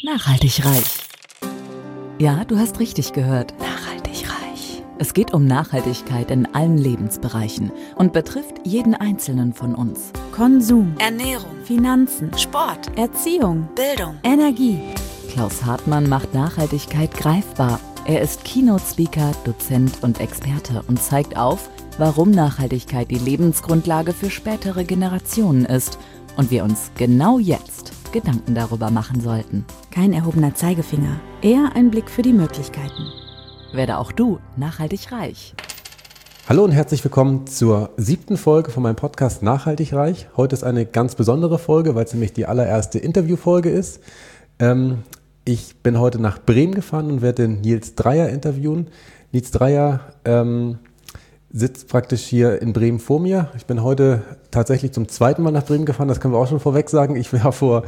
Nachhaltig reich. Ja, du hast richtig gehört. Nachhaltig reich. Es geht um Nachhaltigkeit in allen Lebensbereichen und betrifft jeden Einzelnen von uns. Konsum, Ernährung, Finanzen, Sport, Erziehung, Bildung, Energie. Klaus Hartmann macht Nachhaltigkeit greifbar. Er ist Keynote-Speaker, Dozent und Experte und zeigt auf, warum Nachhaltigkeit die Lebensgrundlage für spätere Generationen ist und wir uns genau jetzt Gedanken darüber machen sollten. Kein erhobener Zeigefinger, eher ein Blick für die Möglichkeiten. Werde auch du nachhaltig reich. Hallo und herzlich willkommen zur 7. Folge von meinem Podcast Nachhaltig reich. Heute ist eine ganz besondere Folge, weil es nämlich die allererste Interviewfolge ist. Ich bin heute nach Bremen gefahren und werde den Nils Dreyer interviewen. Nils Dreyer sitzt praktisch hier in Bremen vor mir. Ich bin heute tatsächlich zum zweiten Mal nach Bremen gefahren, das können wir auch schon vorweg sagen. Ich war vor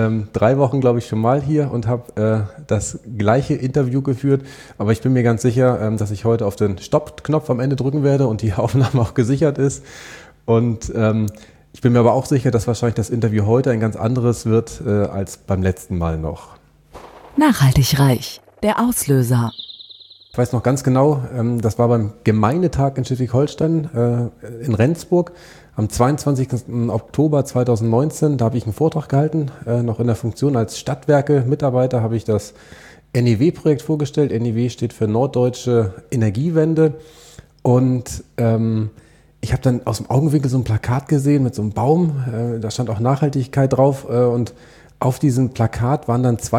3 Wochen, glaube ich, schon mal hier und habe das gleiche Interview geführt. Aber ich bin mir ganz sicher, dass ich heute auf den Stopp-Knopf am Ende drücken werde und die Aufnahme auch gesichert ist. Und ich bin mir aber auch sicher, dass wahrscheinlich das Interview heute ein ganz anderes wird als beim letzten Mal noch. Nachhaltig reich. Der Auslöser. Ich weiß noch ganz genau, das war beim Gemeindetag in Schleswig-Holstein in Rendsburg am 22. Oktober 2019. Da habe ich einen Vortrag gehalten, noch in der Funktion als Stadtwerke-Mitarbeiter habe ich das NEW-Projekt vorgestellt. NEW steht für Norddeutsche Energiewende und ich habe dann aus dem Augenwinkel so ein Plakat gesehen mit so einem Baum, da stand auch Nachhaltigkeit drauf und auf diesem Plakat waren dann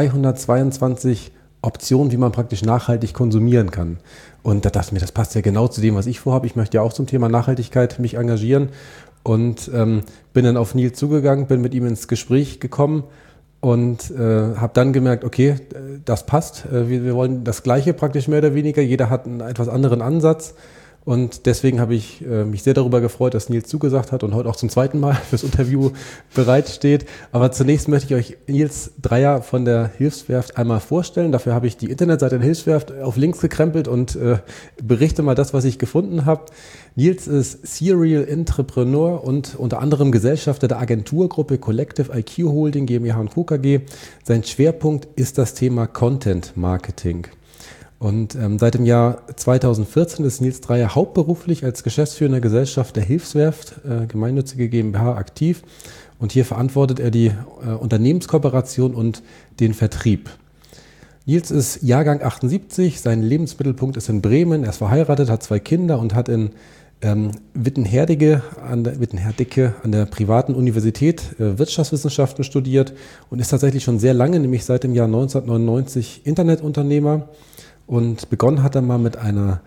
222 Optionen, wie man praktisch nachhaltig konsumieren kann. Und da dachte ich mir, das passt ja genau zu dem, was ich vorhabe. Ich möchte ja auch zum Thema Nachhaltigkeit mich engagieren und bin dann auf Nils zugegangen, bin mit ihm ins Gespräch gekommen und habe dann gemerkt, okay, das passt. Wir wollen das Gleiche praktisch mehr oder weniger. Jeder hat einen etwas anderen Ansatz. Und deswegen habe ich mich sehr darüber gefreut, dass Nils zugesagt hat und heute auch zum zweiten Mal fürs Interview bereitsteht. Aber zunächst möchte ich euch Nils Dreyer von der Hilfswerft einmal vorstellen. Dafür habe ich die Internetseite der Hilfswerft auf links gekrempelt und berichte mal das, was ich gefunden habe. Nils ist Serial Entrepreneur und unter anderem Gesellschafter der Agenturgruppe Collective IQ Holding GmbH & Co. KG. Sein Schwerpunkt ist das Thema Content Marketing. Und seit dem Jahr 2014 ist Nils Dreyer hauptberuflich als geschäftsführender Gesellschaft der Hilfswerft, gemeinnützige GmbH, aktiv. Und hier verantwortet er die Unternehmenskooperation und den Vertrieb. Nils ist Jahrgang 78, sein Lebensmittelpunkt ist in Bremen. Er ist verheiratet, hat 2 Kinder und hat in Wittenherdecke an der privaten Universität Wirtschaftswissenschaften studiert und ist tatsächlich schon sehr lange, nämlich seit dem Jahr 1999 Internetunternehmer. Und begonnen hat er mal mit einer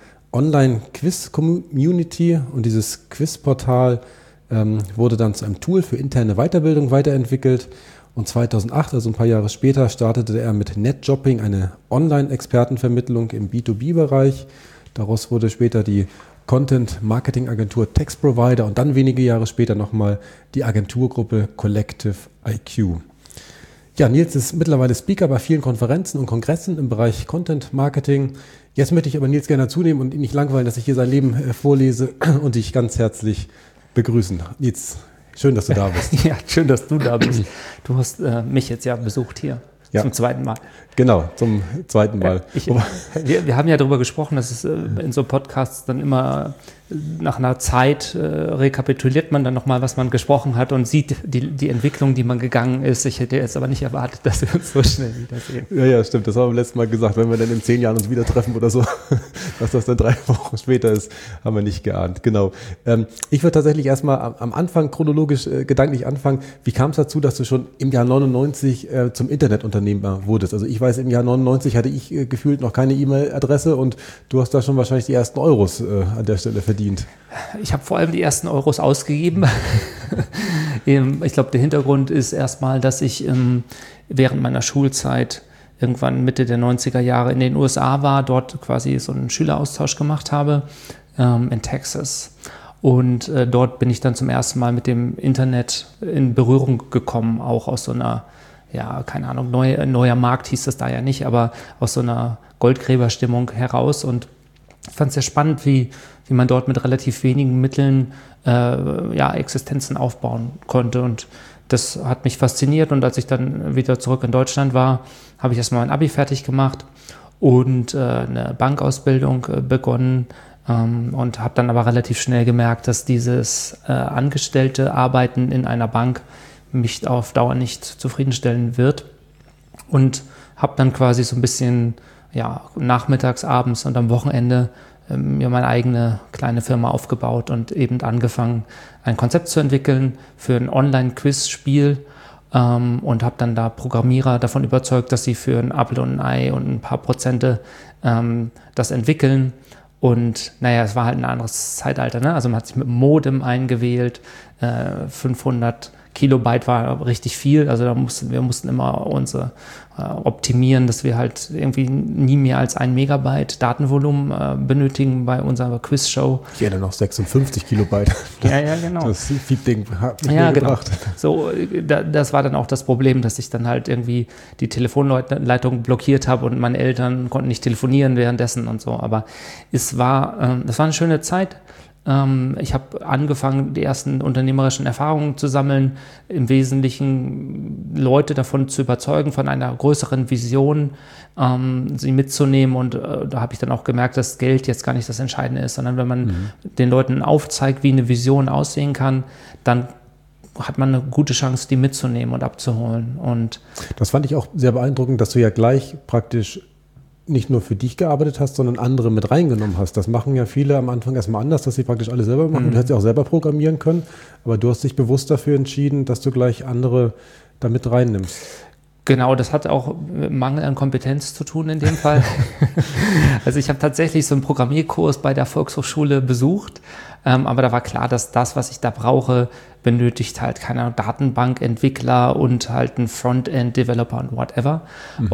Online-Quiz-Community und dieses Quizportal wurde dann zu einem Tool für interne Weiterbildung weiterentwickelt. Und 2008, also ein paar Jahre später, startete er mit Netjobbing eine Online-Expertenvermittlung im B2B-Bereich. Daraus wurde später die Content-Marketing-Agentur Text Provider und dann wenige Jahre später nochmal die Agenturgruppe Collective IQ. Ja, Nils ist mittlerweile Speaker bei vielen Konferenzen und Kongressen im Bereich Content Marketing. Jetzt möchte ich aber Nils gerne dazu nehmen und ihn nicht langweilen, dass ich hier sein Leben vorlese und dich ganz herzlich begrüßen. Nils, schön, dass du da bist. Ja, schön, dass du da bist. Du hast mich jetzt ja besucht hier. Ja. Zum zweiten Mal. Genau, zum zweiten Mal. Wir haben ja darüber gesprochen, dass es in so Podcasts dann immer nach einer Zeit rekapituliert man dann nochmal, was man gesprochen hat und sieht die Entwicklung, die man gegangen ist. Ich hätte jetzt aber nicht erwartet, dass wir uns so schnell wiedersehen. Ja, stimmt. Das haben wir beim letzten Mal gesagt. Wenn wir dann in 10 Jahren uns wieder treffen oder so, dass das dann 3 Wochen später ist, haben wir nicht geahnt. Genau. Ich würde tatsächlich erstmal am Anfang chronologisch gedanklich anfangen. Wie kam es dazu, dass du schon im Jahr 99 zum Internetunternehmer wurdest? Also ich weiß, im Jahr 99 hatte ich gefühlt noch keine E-Mail-Adresse und du hast da schon wahrscheinlich die ersten Euros an der Stelle verdient. Ich habe vor allem die ersten Euros ausgegeben. Ich glaube, der Hintergrund ist erstmal, dass ich während meiner Schulzeit irgendwann Mitte der 90er Jahre in den USA war, dort quasi so einen Schüleraustausch gemacht habe in Texas. Und dort bin ich dann zum ersten Mal mit dem Internet in Berührung gekommen, auch aus so einer, ja, keine Ahnung, neuer Markt hieß das da ja nicht, aber aus so einer Goldgräberstimmung heraus und ich fand es sehr spannend, wie man dort mit relativ wenigen Mitteln Existenzen aufbauen konnte. Und das hat mich fasziniert und als ich dann wieder zurück in Deutschland war, habe ich erstmal mein Abi fertig gemacht und eine Bankausbildung begonnen und habe dann aber relativ schnell gemerkt, dass dieses angestellte Arbeiten in einer Bank mich auf Dauer nicht zufriedenstellen wird und habe dann quasi so ein bisschen nachmittags, abends und am Wochenende mir meine eigene kleine Firma aufgebaut und eben angefangen, ein Konzept zu entwickeln für ein Online-Quiz-Spiel und habe dann da Programmierer davon überzeugt, dass sie für ein Apfel und ein Ei und ein paar Prozente das entwickeln. Und es war halt ein anderes Zeitalter, ne? Also man hat sich mit dem Modem eingewählt, 500 Kilobyte war richtig viel, also wir mussten immer unsere optimieren, dass wir halt irgendwie nie mehr als 1 Megabyte Datenvolumen benötigen bei unserer Quizshow. Ich erinnere noch 56 Kilobyte. Ja, genau. Das Feed-Ding hat mich gebracht. Genau. So, das war dann auch das Problem, dass ich dann halt irgendwie die Telefonleitung blockiert habe und meine Eltern konnten nicht telefonieren währenddessen und so. Aber das war eine schöne Zeit. Ich habe angefangen, die ersten unternehmerischen Erfahrungen zu sammeln, im Wesentlichen Leute davon zu überzeugen, von einer größeren Vision, sie mitzunehmen und da habe ich dann auch gemerkt, dass Geld jetzt gar nicht das Entscheidende ist, sondern wenn man den Leuten aufzeigt, wie eine Vision aussehen kann, dann hat man eine gute Chance, die mitzunehmen und abzuholen. Und das fand ich auch sehr beeindruckend, dass du ja gleich praktisch nicht nur für dich gearbeitet hast, sondern andere mit reingenommen hast. Das machen ja viele am Anfang erstmal anders, dass sie praktisch alles selber machen. Du hättest ja auch selber programmieren können, aber du hast dich bewusst dafür entschieden, dass du gleich andere da mit reinnimmst. Genau, das hat auch mit Mangel an Kompetenz zu tun in dem Fall. Also ich habe tatsächlich so einen Programmierkurs bei der Volkshochschule besucht, aber da war klar, dass das, was ich da brauche, benötigt halt keine Datenbankentwickler und halt einen Frontend-Developer und whatever.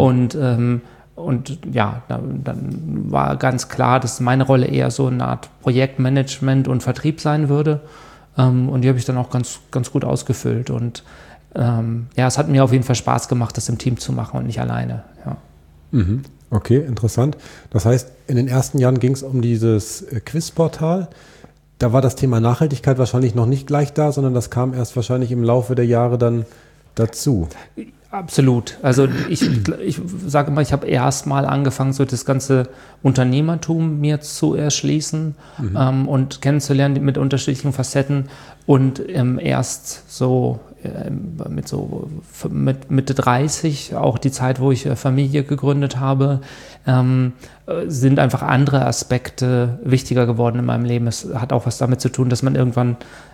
Und dann war ganz klar, dass meine Rolle eher so eine Art Projektmanagement und Vertrieb sein würde. Und die habe ich dann auch ganz, ganz gut ausgefüllt. Und es hat mir auf jeden Fall Spaß gemacht, das im Team zu machen und nicht alleine. Ja. Okay, interessant. Das heißt, in den ersten Jahren ging es um dieses Quizportal. Da war das Thema Nachhaltigkeit wahrscheinlich noch nicht gleich da, sondern das kam erst wahrscheinlich im Laufe der Jahre dann dazu. Absolut. Also ich sage mal, ich habe erst mal angefangen, so das ganze Unternehmertum mir zu erschließen und kennenzulernen mit unterschiedlichen Facetten und erst so mit Mitte 30, auch die Zeit, wo ich Familie gegründet habe, sind einfach andere Aspekte wichtiger geworden in meinem Leben. Es hat auch was damit zu tun, dass man irgendwann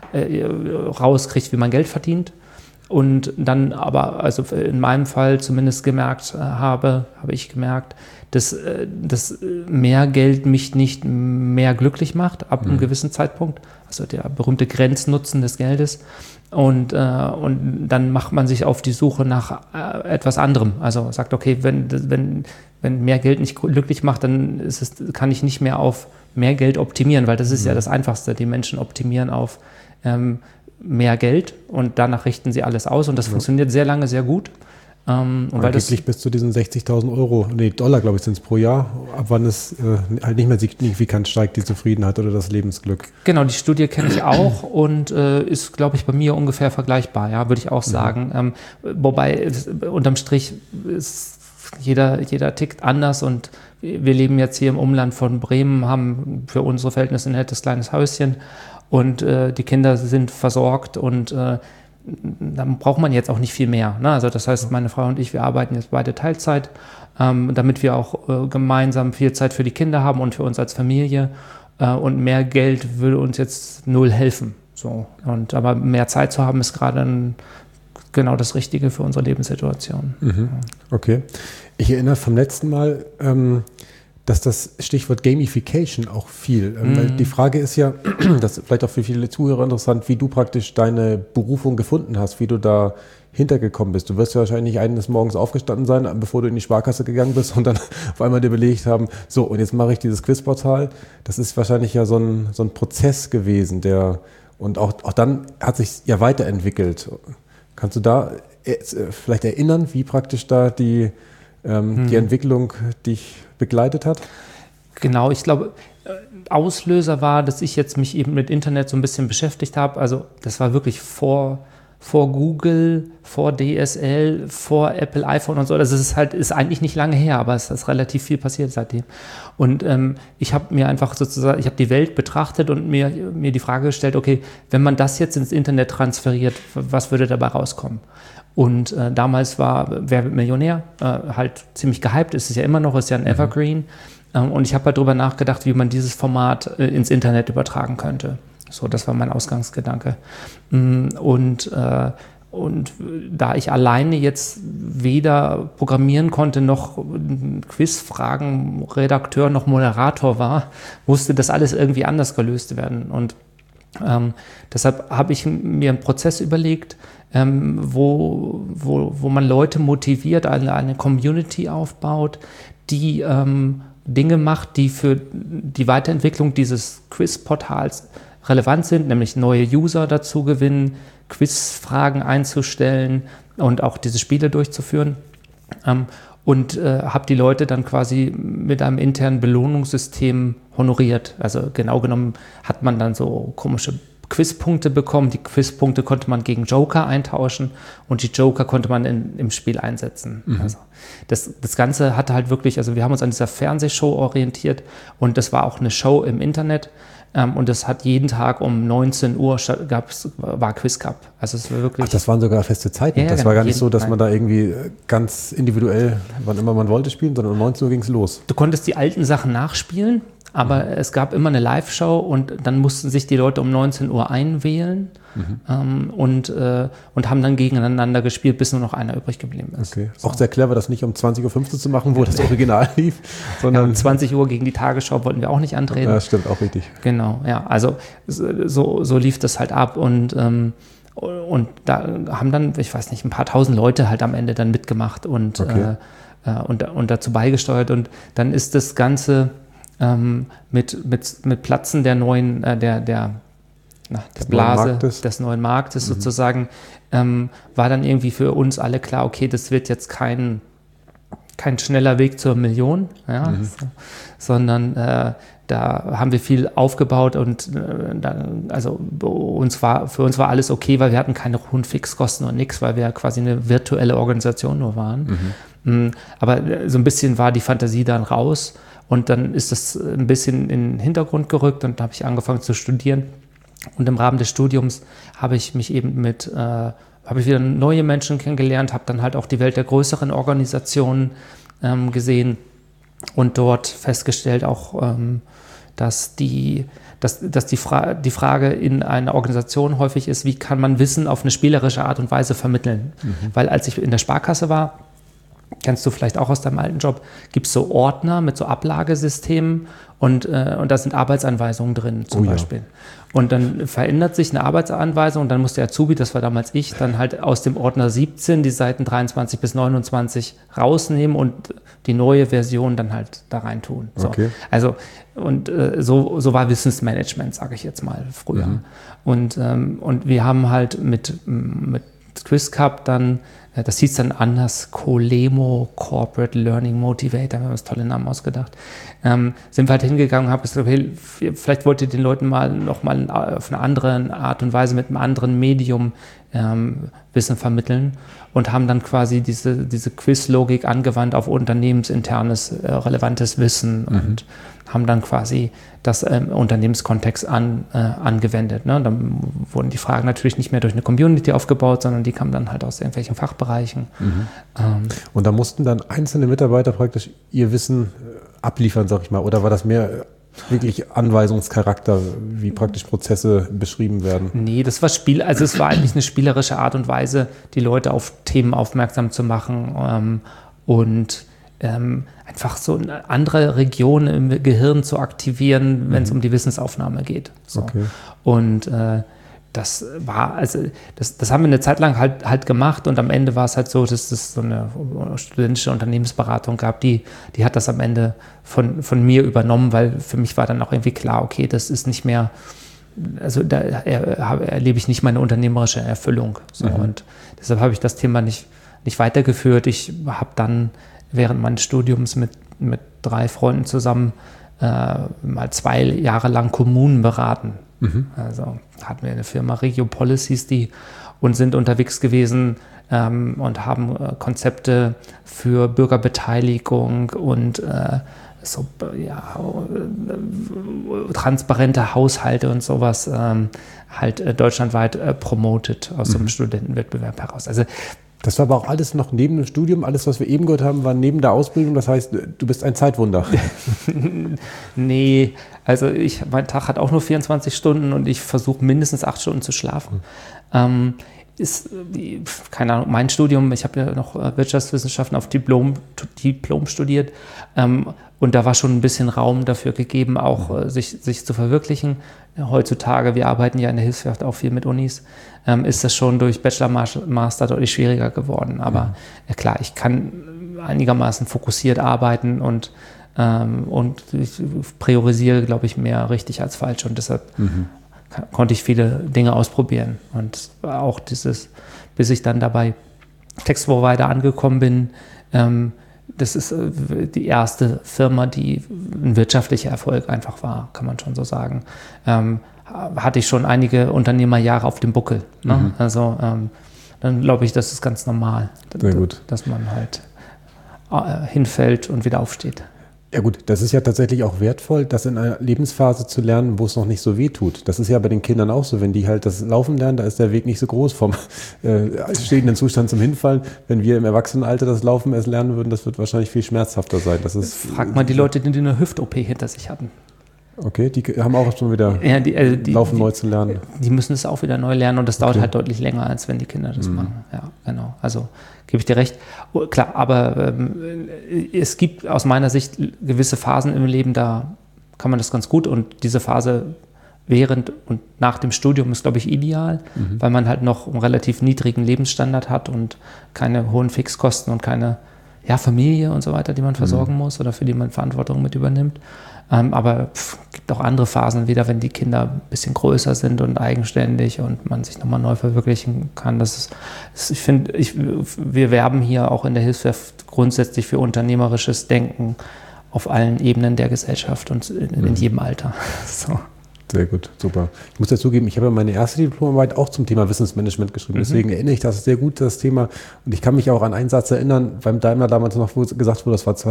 rauskriegt, wie man Geld verdient. Und dann aber, also in meinem Fall zumindest habe ich gemerkt, dass mehr Geld mich nicht mehr glücklich macht ab einem gewissen Zeitpunkt. Also der berühmte Grenznutzen des Geldes. Und dann macht man sich auf die Suche nach etwas anderem. Also sagt, okay, wenn mehr Geld nicht glücklich macht, dann kann ich nicht mehr auf mehr Geld optimieren, weil das ist ja das Einfachste. Die Menschen optimieren auf mehr Geld und danach richten sie alles aus und das funktioniert sehr lange sehr gut. Angeblich bis zu diesen 60.000 Dollar, glaube ich, sind es pro Jahr, ab wann es halt nicht mehr signifikant steigt, die Zufriedenheit oder das Lebensglück. Genau, die Studie kenne ich auch und ist, glaube ich, bei mir ungefähr vergleichbar, ja, würde ich auch sagen. Wobei unterm Strich ist jeder tickt anders und wir leben jetzt hier im Umland von Bremen, haben für unsere Verhältnisse ein nettes kleines Häuschen und die Kinder sind versorgt und dann braucht man jetzt auch nicht viel mehr. Ne? Also das heißt, meine Frau und ich, wir arbeiten jetzt beide Teilzeit, damit wir auch gemeinsam viel Zeit für die Kinder haben und für uns als Familie. Und mehr Geld würde uns jetzt null helfen. So. Aber mehr Zeit zu haben, ist gerade genau das Richtige für unsere Lebenssituation. Okay. Ich erinnere vom letzten Mal, dass das Stichwort Gamification auch viel. Weil die Frage ist ja, das ist vielleicht auch für viele Zuhörer interessant, wie du praktisch deine Berufung gefunden hast, wie du da hintergekommen bist. Du wirst ja wahrscheinlich nicht eines Morgens aufgestanden sein, bevor du in die Sparkasse gegangen bist und dann auf einmal dir überlegt haben, so und jetzt mache ich dieses Quizportal. Das ist wahrscheinlich ja so ein Prozess gewesen, und auch dann hat sich ja weiterentwickelt. Kannst du da vielleicht erinnern, wie praktisch da die Entwicklung dich begleitet hat? Genau, ich glaube, Auslöser war, dass ich jetzt mich eben mit Internet so ein bisschen beschäftigt habe. Also das war wirklich vor vor Google, vor DSL, vor Apple iPhone und so. Das ist eigentlich nicht lange her, aber es ist relativ viel passiert seitdem. Und ich habe mir einfach sozusagen, ich habe die Welt betrachtet und mir die Frage gestellt, okay, wenn man das jetzt ins Internet transferiert, was würde dabei rauskommen? Und damals war Wer wird Millionär halt ziemlich gehypt, ist es ja immer noch, ist ja ein Evergreen. Und ich habe halt darüber nachgedacht, wie man dieses Format ins Internet übertragen könnte. So, das war mein Ausgangsgedanke. Und da ich alleine jetzt weder programmieren konnte, noch Quizfragen-Redakteur, noch Moderator war, musste das alles irgendwie anders gelöst werden. Und deshalb habe ich mir einen Prozess überlegt, wo man Leute motiviert, eine Community aufbaut, die Dinge macht, die für die Weiterentwicklung dieses Quizportals relevant sind, nämlich neue User dazu gewinnen, Quizfragen einzustellen und auch diese Spiele durchzuführen. Und habe die Leute dann quasi mit einem internen Belohnungssystem honoriert. Also genau genommen hat man dann so komische Quizpunkte bekommen. Die Quizpunkte konnte man gegen Joker eintauschen und die Joker konnte man im Spiel einsetzen. Also das Ganze hatte halt wirklich, also wir haben uns an dieser Fernsehshow orientiert und das war auch eine Show im Internet. Und das hat jeden Tag um 19 Uhr war Quiz Cup. Also es war wirklich. Ach, das waren sogar feste Zeiten. Ja, das genau, war gar nicht so, dass man da irgendwie ganz individuell, wann immer man wollte, spielen, sondern um 19 Uhr ging es los. Du konntest die alten Sachen nachspielen, aber es gab immer eine Live-Show und dann mussten sich die Leute um 19 Uhr einwählen und haben dann gegeneinander gespielt, bis nur noch einer übrig geblieben ist. Okay. So. Auch sehr clever, das nicht um 20.15 Uhr zu machen, wo das Original lief, sondern um 20 Uhr gegen die Tagesschau wollten wir auch nicht antreten. Ja, stimmt, auch richtig. Genau, ja, also so lief das halt ab und da haben dann, ich weiß nicht, ein paar tausend Leute halt am Ende dann mitgemacht und dazu beigesteuert und dann ist das Ganze mit Platzen der neuen, der Blase des neuen Marktes sozusagen, war dann irgendwie für uns alle klar, okay, das wird jetzt kein schneller Weg zur Million, ja, sondern da haben wir viel aufgebaut und für uns war alles okay, weil wir hatten keine hohen Fixkosten und nichts, weil wir quasi eine virtuelle Organisation nur waren. Aber so ein bisschen war die Fantasie dann raus und dann ist das ein bisschen in den Hintergrund gerückt und da habe ich angefangen zu studieren. Und im Rahmen des Studiums habe ich mich eben habe ich wieder neue Menschen kennengelernt, habe dann halt auch die Welt der größeren Organisationen gesehen und dort festgestellt auch, dass die Frage in einer Organisation häufig ist, wie kann man Wissen auf eine spielerische Art und Weise vermitteln? Weil als ich in der Sparkasse war, kennst du vielleicht auch aus deinem alten Job, gibt es so Ordner mit so Ablagesystemen und da sind Arbeitsanweisungen drin zum Beispiel. Ja. Und dann verändert sich eine Arbeitsanweisung und dann muss der Azubi, das war damals ich, dann halt aus dem Ordner 17 die Seiten 23 bis 29 rausnehmen und die neue Version dann halt da rein tun. So. Okay. Also und so war Wissensmanagement, sage ich jetzt mal früher. Und wir haben halt mit Quiz Cup dann, das hieß dann anders, Colemo Corporate Learning Motivator, da haben wir uns tolle Namen ausgedacht, sind wir halt hingegangen und haben gesagt, okay, vielleicht wollt ihr den Leuten nochmal auf eine andere Art und Weise mit einem anderen Medium Wissen vermitteln und haben dann quasi diese Quiz-Logik angewandt auf unternehmensinternes relevantes Wissen und haben dann quasi das im Unternehmenskontext angewendet. Ne? Dann wurden die Fragen natürlich nicht mehr durch eine Community aufgebaut, sondern die kamen dann halt aus irgendwelchen Fachbereichen. Und da mussten dann einzelne Mitarbeiter praktisch ihr Wissen abliefern, sag ich mal, oder war das mehr wirklich Anweisungscharakter, wie praktisch Prozesse beschrieben werden? Nee, das war es war eigentlich eine spielerische Art und Weise, die Leute auf Themen aufmerksam zu machen und einfach so eine andere Region im Gehirn zu aktivieren, wenn es um die Wissensaufnahme geht. So. Okay. Und das war, also das haben wir eine Zeit lang halt gemacht und am Ende war es halt so, dass es so eine studentische Unternehmensberatung gab, die hat das am Ende von mir übernommen, weil für mich war dann auch irgendwie klar, okay, das ist nicht mehr, also da erlebe ich nicht meine unternehmerische Erfüllung. So. Und deshalb habe ich das Thema nicht weitergeführt. Ich habe dann während meines Studiums mit 3 Freunden zusammen mal 2 Jahre lang Kommunen beraten. Also hatten wir eine Firma, Regio Policies, und sind unterwegs gewesen und haben Konzepte für Bürgerbeteiligung und transparente Haushalte und sowas halt deutschlandweit promotet aus so einem Studentenwettbewerb heraus. Also das war aber auch alles noch neben dem Studium. Alles, was wir eben gehört haben, war neben der Ausbildung. Das heißt, du bist ein Zeitwunder. Nee, also mein Tag hat auch nur 24 Stunden und ich versuche mindestens 8 Stunden zu schlafen. Keine Ahnung, mein Studium, ich habe ja noch Wirtschaftswissenschaften auf Diplom studiert und da war schon ein bisschen Raum dafür gegeben, auch sich zu verwirklichen. Heutzutage, wir arbeiten ja in der Hilfswerft auch viel mit Unis, ist das schon durch Bachelor, Master deutlich schwieriger geworden. Aber klar, ich kann einigermaßen fokussiert arbeiten und ich priorisiere, glaube ich, mehr richtig als falsch und deshalb konnte ich viele Dinge ausprobieren und auch bis ich dann dabei Textprovider angekommen bin, das ist die erste Firma, die ein wirtschaftlicher Erfolg einfach war, kann man schon so sagen. Hatte ich schon einige Unternehmerjahre auf dem Buckel. Ne? Also dann glaube ich, das ist ganz normal, dass man halt hinfällt und wieder aufsteht. Ja gut, das ist ja tatsächlich auch wertvoll, das in einer Lebensphase zu lernen, wo es noch nicht so weh tut. Das ist ja bei den Kindern auch so, wenn die halt das Laufen lernen, da ist der Weg nicht so groß vom stehenden Zustand zum Hinfallen. Wenn wir im Erwachsenenalter das Laufen erst lernen würden, das wird wahrscheinlich viel schmerzhafter sein. Frag mal die Leute, die eine Hüft-OP hinter sich hatten. Okay, die haben auch schon wieder Laufen neu zu lernen. Die müssen es auch wieder neu lernen und das dauert halt deutlich länger, als wenn die Kinder das machen. Ja, genau. Also gebe ich dir recht. Klar, aber es gibt aus meiner Sicht gewisse Phasen im Leben, da kann man das ganz gut und diese Phase während und nach dem Studium ist, glaube ich, ideal, weil man halt noch einen relativ niedrigen Lebensstandard hat und keine hohen Fixkosten und keine Familie und so weiter, die man versorgen muss oder für die man Verantwortung mit übernimmt. Aber es gibt auch andere Phasen, wieder wenn die Kinder ein bisschen größer sind und eigenständig und man sich nochmal neu verwirklichen kann. Wir werben hier auch in der Hilfswerft grundsätzlich für unternehmerisches Denken auf allen Ebenen der Gesellschaft und in jedem Alter. So. Sehr gut, super. Ich muss dazugeben, ich habe meine erste Diplomarbeit auch zum Thema Wissensmanagement geschrieben. Deswegen erinnere ich das sehr gut, das Thema. Und ich kann mich auch an einen Satz erinnern, beim Daimler damals noch, wo gesagt wurde, das war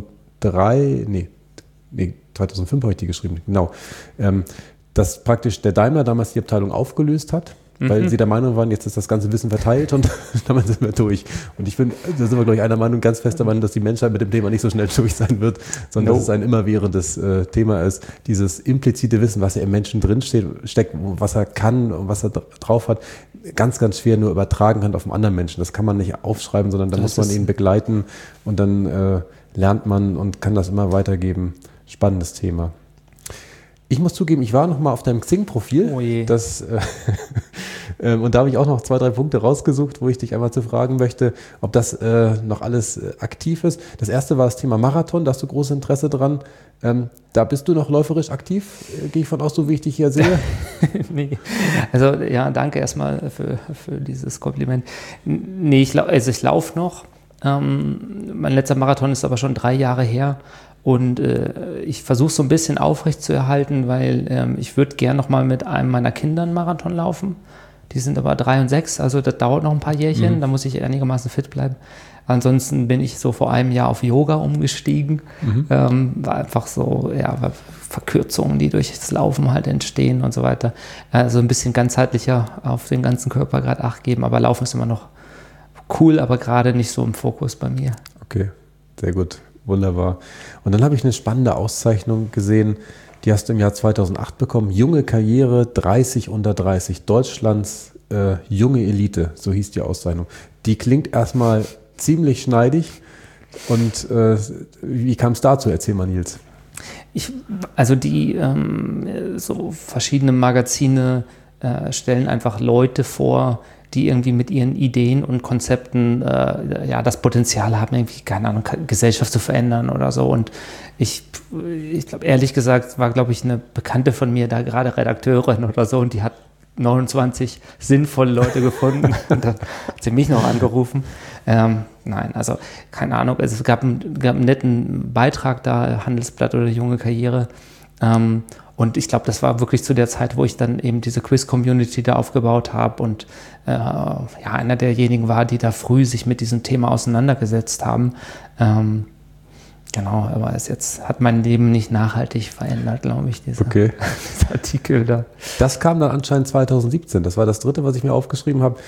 2005 habe ich die geschrieben, genau. Dass praktisch der Daimler damals die Abteilung aufgelöst hat, weil sie der Meinung waren, jetzt ist das ganze Wissen verteilt und damit sind wir durch. Und ich finde, da sind wir, glaube ich, einer Meinung, ganz fester Meinung, dass die Menschheit mit dem Thema nicht so schnell durch sein wird, sondern dass es ein immerwährendes Thema ist. Dieses implizite Wissen, was ja im Menschen steckt, was er kann und was er drauf hat, ganz, ganz schwer nur übertragen kann auf einen anderen Menschen. Das kann man nicht aufschreiben, sondern dann muss man ihn begleiten und dann lernt man und kann das immer weitergeben. Spannendes Thema. Ich muss zugeben, ich war noch mal auf deinem Xing-Profil. Oh je. Und da habe ich auch noch 2, 3 Punkte rausgesucht, wo ich dich einmal zu fragen möchte, ob das noch alles aktiv ist. Das erste war das Thema Marathon, da hast du großes Interesse dran. Da bist du noch läuferisch aktiv, gehe ich von aus, so wie ich dich hier sehe? Nee, also ja, danke erstmal für dieses Kompliment. Nee, ich laufe noch. Mein letzter Marathon ist aber schon 3 Jahre her. Und ich versuche es so ein bisschen aufrecht zu erhalten, weil ich würde gern noch mal mit einem meiner Kinder einen Marathon laufen. Die sind aber 3 und 6, also das dauert noch ein paar Jährchen, da muss ich einigermaßen fit bleiben. Ansonsten bin ich so vor einem Jahr auf Yoga umgestiegen. War einfach so, Verkürzungen, die durch das Laufen halt entstehen und so weiter. Also ein bisschen ganzheitlicher auf den ganzen Körper gerade Acht geben, aber Laufen ist immer noch cool, aber gerade nicht so im Fokus bei mir. Okay, sehr gut. Wunderbar. Und dann habe ich eine spannende Auszeichnung gesehen, die hast du im Jahr 2008 bekommen. Junge Karriere 30 unter 30, Deutschlands junge Elite, so hieß die Auszeichnung. Die klingt erstmal ziemlich schneidig. Und wie kam es dazu? Erzähl mal, Nils. So verschiedene Magazine stellen einfach Leute vor, die irgendwie mit ihren Ideen und Konzepten das Potenzial haben, irgendwie, keine Ahnung, Gesellschaft zu verändern oder so. Und ich glaube, ehrlich gesagt, war, glaube ich, eine Bekannte von mir da gerade Redakteurin oder so und die hat 29 sinnvolle Leute gefunden und dann hat sie mich noch angerufen. Nein, also keine Ahnung, es gab einen netten Beitrag da, Handelsblatt oder Junge Karriere, Und ich glaube, das war wirklich zu der Zeit, wo ich dann eben diese Quiz-Community da aufgebaut habe und einer derjenigen war, die da früh sich mit diesem Thema auseinandergesetzt haben. Genau, aber jetzt hat mein Leben nicht nachhaltig verändert, glaube ich, dieser Artikel da. Das kam dann anscheinend 2017. Das war das dritte, was ich mir aufgeschrieben habe.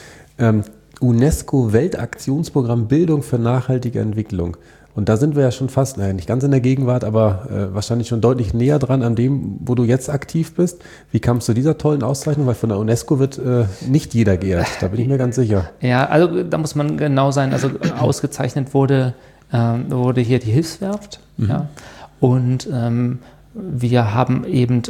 UNESCO-Weltaktionsprogramm Bildung für nachhaltige Entwicklung. Und da sind wir ja schon fast, nicht ganz in der Gegenwart, aber wahrscheinlich schon deutlich näher dran an dem, wo du jetzt aktiv bist. Wie kam es zu dieser tollen Auszeichnung? Weil von der UNESCO wird nicht jeder geehrt, da bin ich mir ganz sicher. Ja, also da muss man genau sein. Also ausgezeichnet wurde hier die Hilfswerft. Mhm. Ja. Und wir haben eben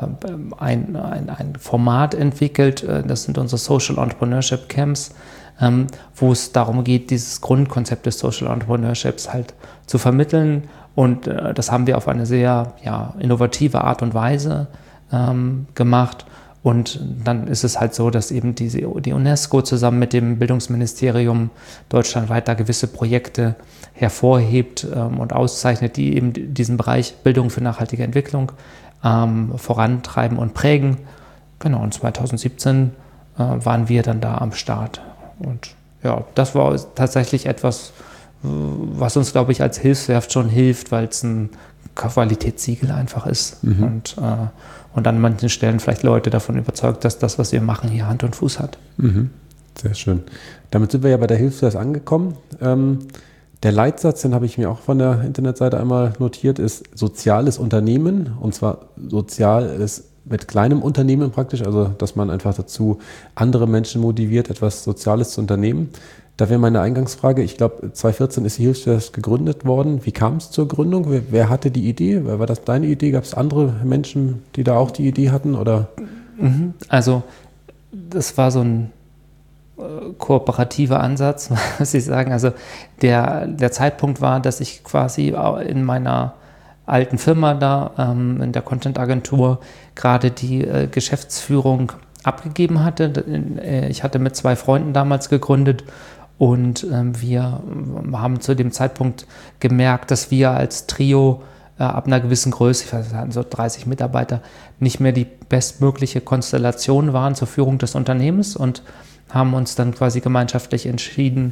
ein Format entwickelt, das sind unsere Social Entrepreneurship Camps, wo es darum geht, dieses Grundkonzept des Social Entrepreneurships halt zu vermitteln. Und das haben wir auf eine sehr innovative Art und Weise gemacht. Und dann ist es halt so, dass eben die UNESCO zusammen mit dem Bildungsministerium deutschlandweit da gewisse Projekte hervorhebt und auszeichnet, die eben diesen Bereich Bildung für nachhaltige Entwicklung vorantreiben und prägen. Genau, und 2017 waren wir dann da am Start. Und ja, das war tatsächlich etwas, was uns, glaube ich, als Hilfswerft schon hilft, weil es ein Qualitätssiegel einfach ist. Mhm. Und an manchen Stellen vielleicht Leute davon überzeugt, dass das, was wir machen, hier Hand und Fuß hat. Mhm. Sehr schön. Damit sind wir ja bei der Hilfswerft angekommen. Der Leitsatz, den habe ich mir auch von der Internetseite einmal notiert, ist soziales Unternehmen. Und zwar sozial ist mit kleinem Unternehmen praktisch, also dass man einfach dazu andere Menschen motiviert, etwas Soziales zu unternehmen. Da wäre meine Eingangsfrage, ich glaube 2014 ist die Hilfswerft gegründet worden. Wie kam es zur Gründung? Wer hatte die Idee? War das deine Idee? Gab es andere Menschen, die da auch die Idee hatten? Oder? Also das war so ein kooperativer Ansatz, muss ich sagen. Also der Zeitpunkt war, dass ich quasi in meiner alten Firma da, in der Content-Agentur, gerade die Geschäftsführung abgegeben hatte. Ich hatte mit 2 Freunden damals gegründet und wir haben zu dem Zeitpunkt gemerkt, dass wir als Trio ab einer gewissen Größe, ich weiß, wir hatten so 30 Mitarbeiter, nicht mehr die bestmögliche Konstellation waren zur Führung des Unternehmens und haben uns dann quasi gemeinschaftlich entschieden,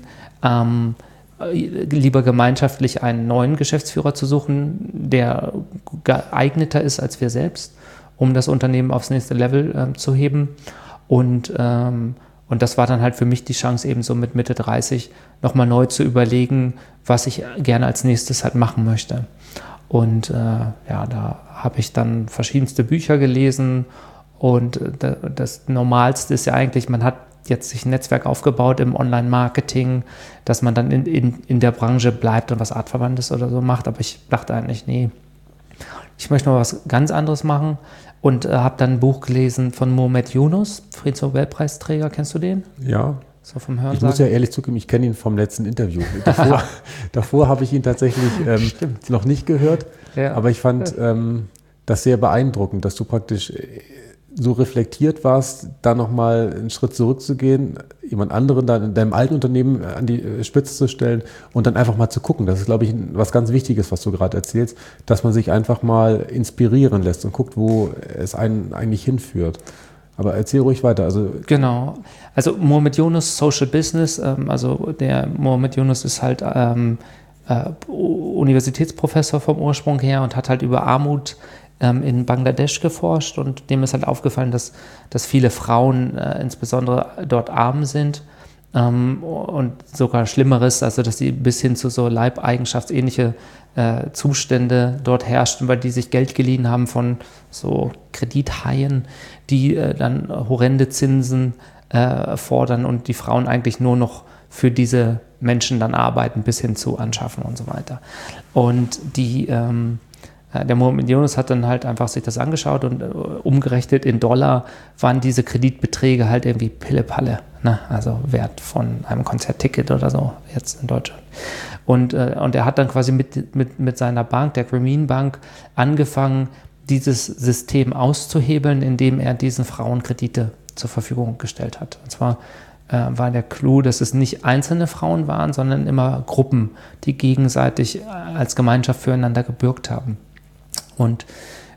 lieber gemeinschaftlich einen neuen Geschäftsführer zu suchen, der geeigneter ist als wir selbst, um das Unternehmen aufs nächste Level zu heben. Und das war dann halt für mich die Chance, eben so mit Mitte 30 nochmal neu zu überlegen, was ich gerne als nächstes halt machen möchte. Und da habe ich dann verschiedenste Bücher gelesen und das Normalste ist ja eigentlich, man hat jetzt sich ein Netzwerk aufgebaut im Online-Marketing, dass man dann in der Branche bleibt und was Artverwandtes oder so macht. Aber ich dachte eigentlich, nee, ich möchte mal was ganz anderes machen und habe dann ein Buch gelesen von Muhammad Yunus, Friedensnobelpreisträger. Kennst du den? Ja. So vom Hören ich muss ja ehrlich zugeben, ich kenne ihn vom letzten Interview. Davor habe ich ihn tatsächlich noch nicht gehört, aber ich fand das sehr beeindruckend, dass du praktisch so reflektiert warst, da nochmal einen Schritt zurückzugehen, jemand anderen dann in deinem alten Unternehmen an die Spitze zu stellen und dann einfach mal zu gucken. Das ist, glaube ich, was ganz Wichtiges, was du gerade erzählst, dass man sich einfach mal inspirieren lässt und guckt, wo es einen eigentlich hinführt. Aber erzähl ruhig weiter. Genau. Also Muhammad Yunus, Social Business, der Muhammad Yunus ist halt Universitätsprofessor vom Ursprung her und hat halt über Armut in Bangladesch geforscht und dem ist halt aufgefallen, dass viele Frauen insbesondere dort arm sind und sogar Schlimmeres, also dass sie bis hin zu so leibeigenschaftsähnliche Zustände dort herrschten, weil die sich Geld geliehen haben von so Kredithaien, die dann horrende Zinsen fordern und die Frauen eigentlich nur noch für diese Menschen dann arbeiten, bis hin zu anschaffen und so weiter. Und der Muhammad Yunus hat dann halt einfach sich das angeschaut und umgerechnet in Dollar waren diese Kreditbeträge halt irgendwie Pille-Palle, ne? Also Wert von einem Konzertticket oder so jetzt in Deutschland. Und er hat dann quasi mit seiner Bank, der Grameen Bank, angefangen, dieses System auszuhebeln, indem er diesen Frauen Kredite zur Verfügung gestellt hat. Und zwar war der Clou, dass es nicht einzelne Frauen waren, sondern immer Gruppen, die gegenseitig als Gemeinschaft füreinander gebürgt haben. Und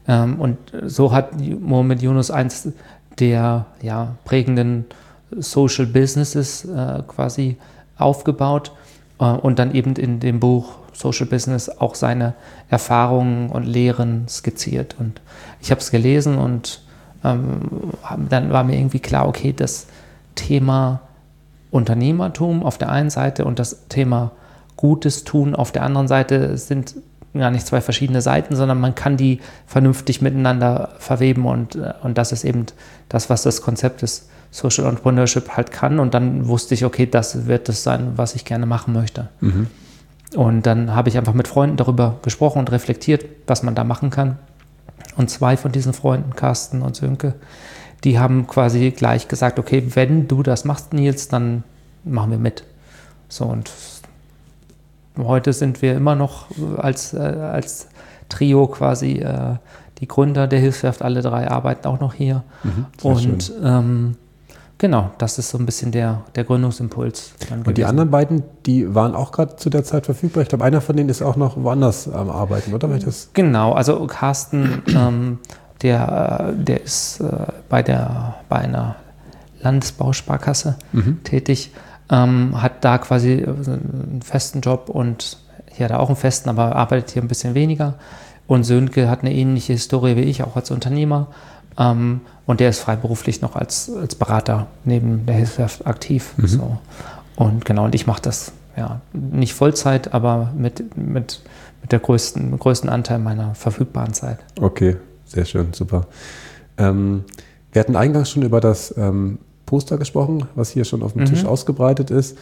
Und so hat Muhammad Yunus eins der prägenden Social Businesses quasi aufgebaut und dann eben in dem Buch Social Business auch seine Erfahrungen und Lehren skizziert. Und ich habe es gelesen und dann war mir irgendwie klar, okay, das Thema Unternehmertum auf der einen Seite und das Thema Gutes tun auf der anderen Seite sind gar nicht zwei verschiedene Seiten, sondern man kann die vernünftig miteinander verweben und das ist eben das, was das Konzept des Social Entrepreneurship halt kann. Und dann wusste ich, okay, das wird das sein, was ich gerne machen möchte. Mhm. Und dann habe ich einfach mit Freunden darüber gesprochen und reflektiert, was man da machen kann. Und 2 von diesen Freunden, Carsten und Sönke, die haben quasi gleich gesagt, okay, wenn du das machst, Nils, dann machen wir mit. So, und heute sind wir immer noch als Trio quasi die Gründer der Hilfswerft, alle 3 arbeiten auch noch hier. Und genau, das ist so ein bisschen der Gründungsimpuls. Und die anderen beiden, die waren auch gerade zu der Zeit verfügbar. Ich glaube, einer von denen ist auch noch woanders am Arbeiten, oder? Genau, also Carsten, der ist bei einer Landesbausparkasse tätig, hat da quasi einen festen Job und hier hat er auch einen festen, aber arbeitet hier ein bisschen weniger. Und Sönke hat eine ähnliche Historie wie ich, auch als Unternehmer. Und der ist freiberuflich noch als Berater neben der Hilfswerft aktiv. So. Und genau, und ich mache das nicht Vollzeit, aber mit der größten Anteil meiner verfügbaren Zeit. Okay, sehr schön, super. Wir hatten eingangs schon über das Poster gesprochen, was hier schon auf dem Tisch ausgebreitet ist.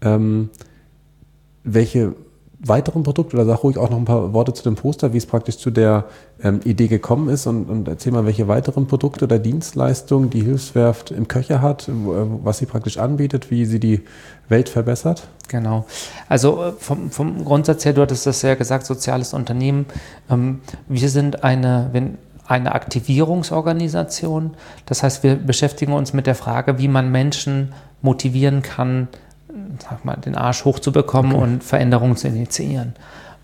Welche weiteren Produkte, oder sag ruhig auch noch ein paar Worte zu dem Poster, wie es praktisch zu der Idee gekommen ist und erzähl mal, welche weiteren Produkte oder Dienstleistungen die Hilfswerft im Köcher hat, was sie praktisch anbietet, wie sie die Welt verbessert. Genau. Also vom Grundsatz her, du hattest das ja gesagt, soziales Unternehmen. Wir sind eine Aktivierungsorganisation. Das heißt, wir beschäftigen uns mit der Frage, wie man Menschen motivieren kann, sag mal, den Arsch hochzubekommen und Veränderungen zu initiieren.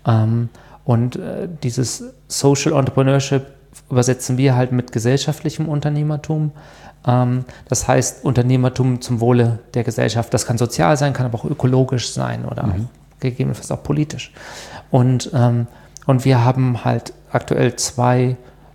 Dieses Social Entrepreneurship übersetzen wir halt mit gesellschaftlichem Unternehmertum. Das heißt, Unternehmertum zum Wohle der Gesellschaft. Das kann sozial sein, kann aber auch ökologisch sein oder auch gegebenenfalls auch politisch. Und wir haben halt aktuell zwei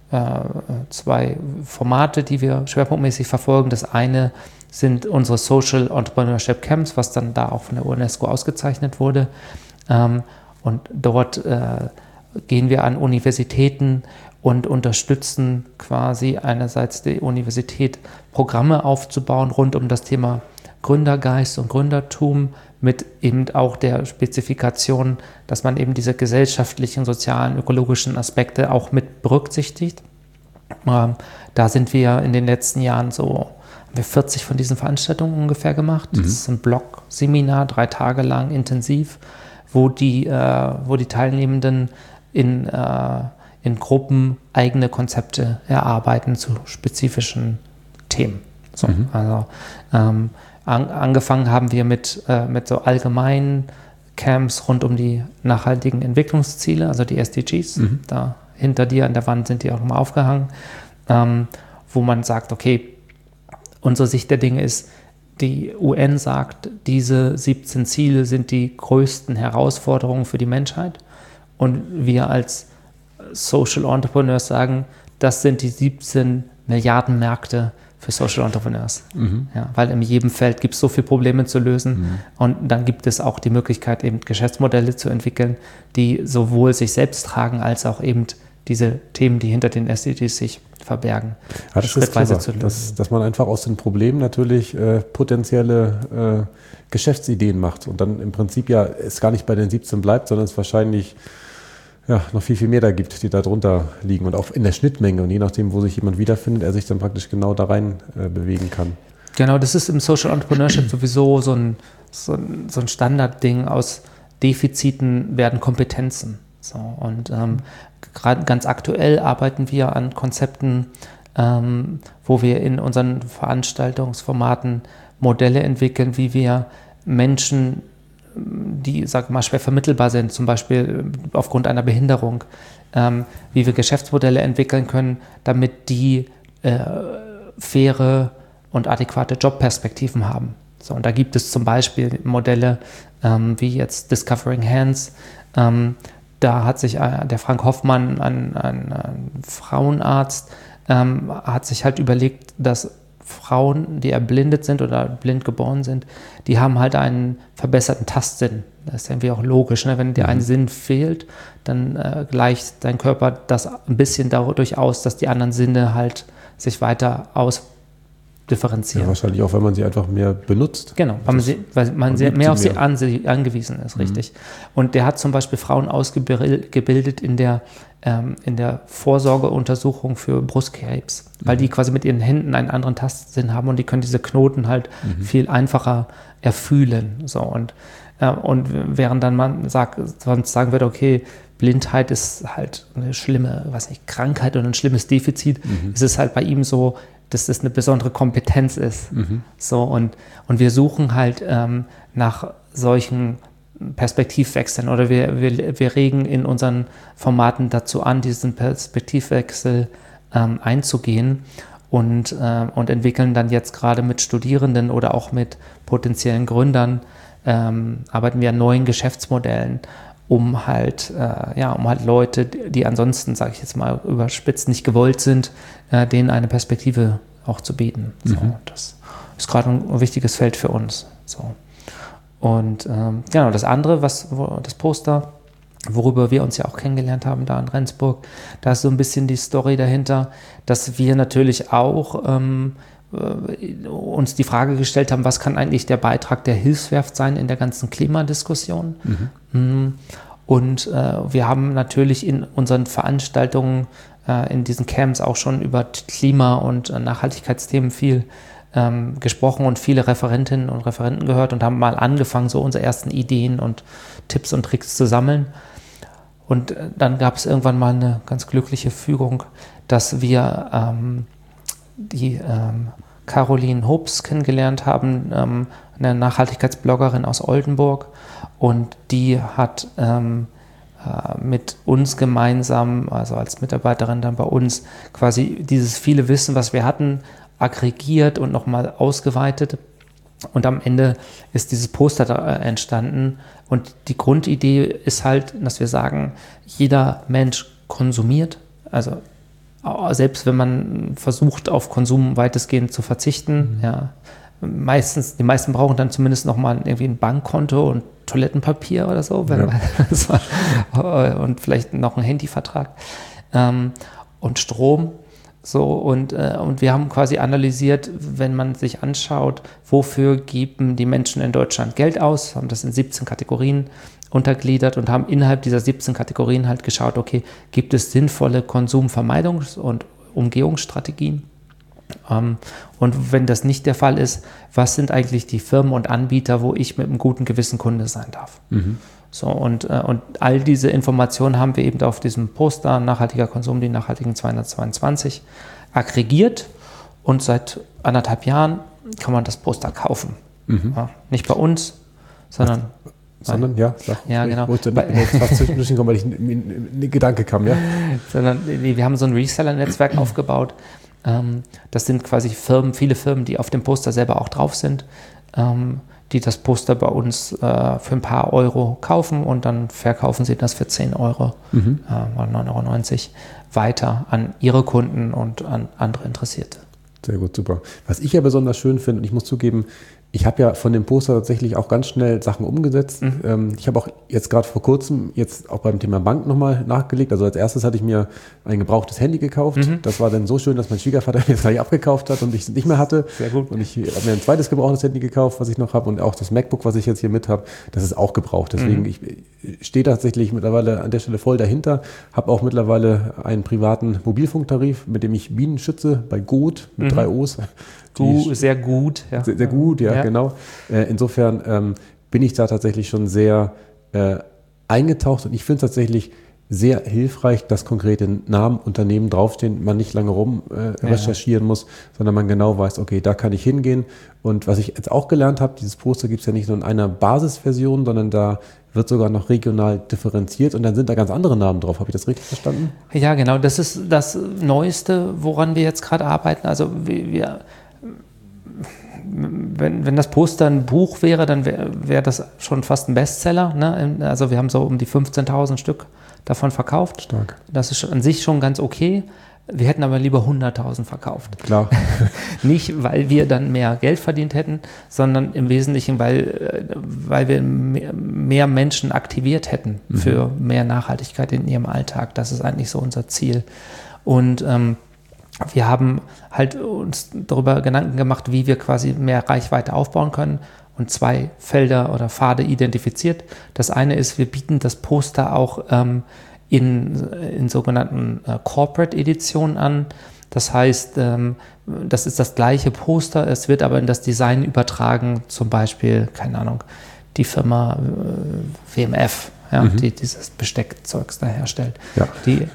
Formate, die wir schwerpunktmäßig verfolgen. Das eine sind unsere Social Entrepreneurship Camps, was dann da auch von der UNESCO ausgezeichnet wurde. Und dort gehen wir an Universitäten und unterstützen quasi einerseits die Universität, Programme aufzubauen rund um das Thema Gründergeist und Gründertum mit eben auch der Spezifikation, dass man eben diese gesellschaftlichen, sozialen, ökologischen Aspekte auch mit berücksichtigt. Da sind wir in den letzten Jahren haben wir 40 von diesen Veranstaltungen ungefähr gemacht. Das ist ein Blog-Seminar, 3 Tage lang intensiv, wo die Teilnehmenden in Gruppen eigene Konzepte erarbeiten zu spezifischen Themen. So, also angefangen haben wir mit so allgemeinen Camps rund um die nachhaltigen Entwicklungsziele, also die SDGs. Da hinter dir an der Wand sind die auch nochmal aufgehangen, wo man sagt, okay, unsere Sicht der Dinge ist, die UN sagt, diese 17 Ziele sind die größten Herausforderungen für die Menschheit. Und wir als Social Entrepreneurs sagen, das sind die 17 Milliarden Märkte für Social Entrepreneurs. Ja, weil in jedem Feld gibt es so viele Probleme zu lösen. Und dann gibt es auch die Möglichkeit, eben Geschäftsmodelle zu entwickeln, die sowohl sich selbst tragen, als auch eben diese Themen, die hinter den SDGs sich verbergen, schrittweise zu lösen. Dass man einfach aus den Problemen natürlich potenzielle Geschäftsideen macht und dann im Prinzip es gar nicht bei den 17 bleibt, sondern es wahrscheinlich noch viel, viel mehr da gibt, die da drunter liegen und auch in der Schnittmenge und je nachdem, wo sich jemand wiederfindet, er sich dann praktisch genau da rein bewegen kann. Genau, das ist im Social Entrepreneurship sowieso so ein Standardding. Aus Defiziten werden Kompetenzen. So, und gerade ganz aktuell arbeiten wir an Konzepten, wo wir in unseren Veranstaltungsformaten Modelle entwickeln, wie wir Menschen die, sag mal, schwer vermittelbar sind, zum Beispiel aufgrund einer Behinderung, wie wir Geschäftsmodelle entwickeln können, damit die faire und adäquate Jobperspektiven haben. So, und da gibt es zum Beispiel Modelle wie jetzt Discovering Hands. Da hat sich der Frank Hoffmann, ein Frauenarzt, hat sich halt überlegt, dass Frauen, die erblindet sind oder blind geboren sind, die haben halt einen verbesserten Tastsinn. Das ist irgendwie auch logisch, ne? Wenn dir ein Sinn fehlt, dann gleicht dein Körper das ein bisschen dadurch aus, dass die anderen Sinne halt sich weiter ausdifferenzieren. Ja, wahrscheinlich auch, wenn man sie einfach mehr benutzt. Genau, weil man mehr auf sie angewiesen ist, richtig. Und der hat zum Beispiel Frauen ausgebildet in der Vorsorgeuntersuchung für Brustkrebs, weil die quasi mit ihren Händen einen anderen Tastsinn haben und die können diese Knoten halt viel einfacher erfühlen. So, und während dann man sonst sagen würde, okay, Blindheit ist halt eine schlimme, Krankheit oder ein schlimmes Defizit, ist es halt bei ihm so, dass das eine besondere Kompetenz ist. So, und wir suchen halt nach solchen Perspektivwechseln oder wir regen in unseren Formaten dazu an, diesen Perspektivwechsel einzugehen und entwickeln dann jetzt gerade mit Studierenden oder auch mit potenziellen Gründern, arbeiten wir an neuen Geschäftsmodellen, um halt Leute, die ansonsten, sage ich jetzt mal überspitzt, nicht gewollt sind, denen eine Perspektive auch zu bieten. So, das ist gerade ein wichtiges Feld für uns. So. Und genau, das andere, das Poster, worüber wir uns ja auch kennengelernt haben da in Rendsburg, da ist so ein bisschen die Story dahinter, dass wir natürlich auch uns die Frage gestellt haben, was kann eigentlich der Beitrag der Hilfswerft sein in der ganzen Klimadiskussion? Und wir haben natürlich in unseren Veranstaltungen, in diesen Camps auch schon über Klima- und Nachhaltigkeitsthemen viel gesprochen und viele Referentinnen und Referenten gehört und haben mal angefangen, so unsere ersten Ideen und Tipps und Tricks zu sammeln. Und dann gab es irgendwann mal eine ganz glückliche Fügung, dass wir die Caroline Hobbs kennengelernt haben, eine Nachhaltigkeitsbloggerin aus Oldenburg, und die hat mit uns gemeinsam, also als Mitarbeiterin dann bei uns, quasi dieses viele Wissen, was wir hatten, aggregiert und nochmal ausgeweitet. Und am Ende ist dieses Poster da entstanden. Und die Grundidee ist halt, dass wir sagen, jeder Mensch konsumiert. Also selbst wenn man versucht, auf Konsum weitestgehend zu verzichten, die meisten brauchen dann zumindest nochmal irgendwie ein Bankkonto und Toilettenpapier oder so, und vielleicht noch einen Handyvertrag und Strom. So, und wir haben quasi analysiert, wenn man sich anschaut, wofür geben die Menschen in Deutschland Geld aus, haben das in 17 Kategorien untergliedert und haben innerhalb dieser 17 Kategorien halt geschaut, okay, gibt es sinnvolle Konsumvermeidungs- und Umgehungsstrategien? Und wenn das nicht der Fall ist, was sind eigentlich die Firmen und Anbieter, wo ich mit einem guten Gewissen Kunde sein darf? So, und all diese Informationen haben wir eben auf diesem Poster Nachhaltiger Konsum, die nachhaltigen 222 aggregiert, und seit 1,5 Jahren kann man das Poster kaufen. Ja, nicht bei uns, sondern genau. Ich wollte fast zwischendurch kommen, weil ich ein Gedanke kam, ja. Sondern wir haben so ein Reseller-Netzwerk aufgebaut. Das sind quasi viele Firmen, die auf dem Poster selber auch drauf sind, die das Poster bei uns für ein paar Euro kaufen, und dann verkaufen sie das für 10 Euro oder 9,90 € weiter an ihre Kunden und an andere Interessierte. Sehr gut, super. Was ich ja besonders schön finde, und ich muss zugeben, ich habe ja von dem Poster tatsächlich auch ganz schnell Sachen umgesetzt. Ich habe auch jetzt gerade vor kurzem auch beim Thema Bank nochmal nachgelegt. Also als erstes hatte ich mir ein gebrauchtes Handy gekauft. Das war dann so schön, dass mein Schwiegervater mir das gleich abgekauft hat und ich es nicht mehr hatte. Sehr gut. Und ich habe mir ein zweites gebrauchtes Handy gekauft, was ich noch habe, und auch das MacBook, was ich jetzt hier mit habe, das ist auch gebraucht. Deswegen ich stehe tatsächlich mittlerweile an der Stelle voll dahinter. Habe auch mittlerweile einen privaten Mobilfunktarif, mit dem ich Bienen schütze, bei Goot mit 3 O's. Sehr gut. Ja. Sehr gut, ja, genau. Insofern bin ich da tatsächlich schon sehr eingetaucht, und ich finde es tatsächlich sehr hilfreich, dass konkrete Namen, Unternehmen draufstehen, man nicht lange recherchieren muss, sondern man genau weiß, okay, da kann ich hingehen. Und was ich jetzt auch gelernt habe, dieses Poster gibt es ja nicht nur in einer Basisversion, sondern da wird sogar noch regional differenziert und dann sind da ganz andere Namen drauf. Habe ich das richtig verstanden? Ja, genau. Das ist das Neueste, woran wir jetzt gerade arbeiten. Also wenn das Poster ein Buch wäre, dann wäre das schon fast ein Bestseller. Ne? Also wir haben so um die 15.000 Stück davon verkauft. Stark. Das ist an sich schon ganz okay. Wir hätten aber lieber 100.000 verkauft. Klar. Nicht, weil wir dann mehr Geld verdient hätten, sondern im Wesentlichen, weil wir mehr Menschen aktiviert hätten für mehr Nachhaltigkeit in ihrem Alltag. Das ist eigentlich so unser Ziel. Und wir haben halt uns darüber Gedanken gemacht, wie wir quasi mehr Reichweite aufbauen können und 2 Felder oder Pfade identifiziert. Das eine ist, wir bieten das Poster auch in sogenannten Corporate-Editionen an. Das heißt, das ist das gleiche Poster, es wird aber in das Design übertragen, zum Beispiel, keine Ahnung, die Firma WMF, ja, die dieses Besteckzeugs da herstellt. Ja.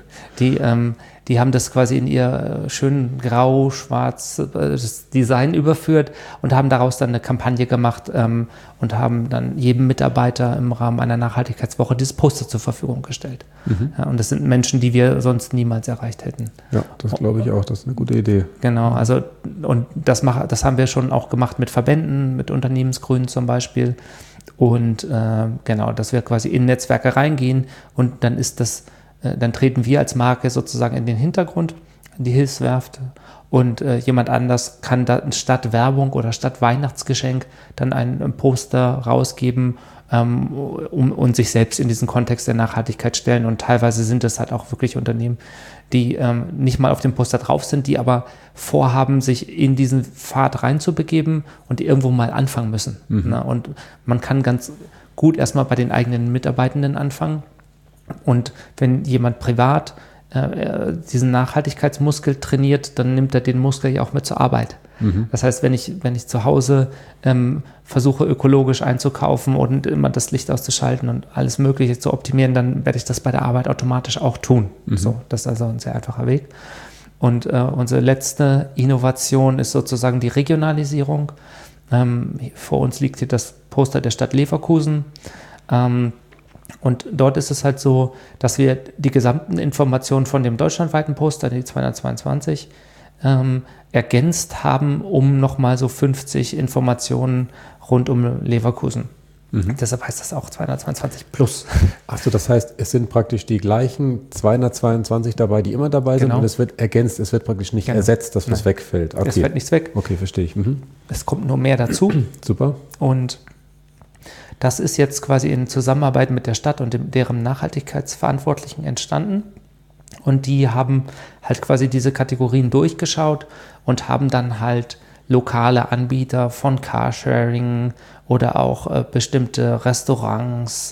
Die haben das quasi in ihr schön grau-schwarz Design überführt und haben daraus dann eine Kampagne gemacht und haben dann jedem Mitarbeiter im Rahmen einer Nachhaltigkeitswoche dieses Poster zur Verfügung gestellt. Ja, und das sind Menschen, die wir sonst niemals erreicht hätten. Ja, das glaube ich auch, das ist eine gute Idee. Genau, also und das haben wir schon auch gemacht mit Verbänden, mit Unternehmensgrünen zum Beispiel. Und genau, dass wir quasi in Netzwerke reingehen und dann dann treten wir als Marke sozusagen in den Hintergrund, in die Hilfswerft und jemand anders kann da statt Werbung oder statt Weihnachtsgeschenk dann ein Poster rausgeben und sich selbst in diesen Kontext der Nachhaltigkeit stellen. Und teilweise sind es halt auch wirklich Unternehmen, die nicht mal auf dem Poster drauf sind, die aber vorhaben, sich in diesen Pfad reinzubegeben und die irgendwo mal anfangen müssen. Ne? Und man kann ganz gut erstmal bei den eigenen Mitarbeitenden anfangen. Und wenn jemand privat diesen Nachhaltigkeitsmuskel trainiert, dann nimmt er den Muskel ja auch mit zur Arbeit. Das heißt, wenn ich zu Hause versuche, ökologisch einzukaufen und immer das Licht auszuschalten und alles Mögliche zu optimieren, dann werde ich das bei der Arbeit automatisch auch tun. So, das ist also ein sehr einfacher Weg. Und unsere letzte Innovation ist sozusagen die Regionalisierung. Vor uns liegt hier das Poster der Stadt Leverkusen. Und dort ist es halt so, dass wir die gesamten Informationen von dem deutschlandweiten Poster, die 222, ergänzt haben, um nochmal so 50 Informationen rund um Leverkusen. Deshalb heißt das auch 222 plus. Achso, das heißt, es sind praktisch die gleichen 222 dabei, die immer dabei sind und es wird ergänzt, es wird praktisch nicht ersetzt, dass was wegfällt. Okay. Es fällt nichts weg. Okay, verstehe ich. Es kommt nur mehr dazu. Super. Und das ist jetzt quasi in Zusammenarbeit mit der Stadt und deren Nachhaltigkeitsverantwortlichen entstanden. Und die haben halt quasi diese Kategorien durchgeschaut und haben dann halt lokale Anbieter von Carsharing oder auch bestimmte Restaurants,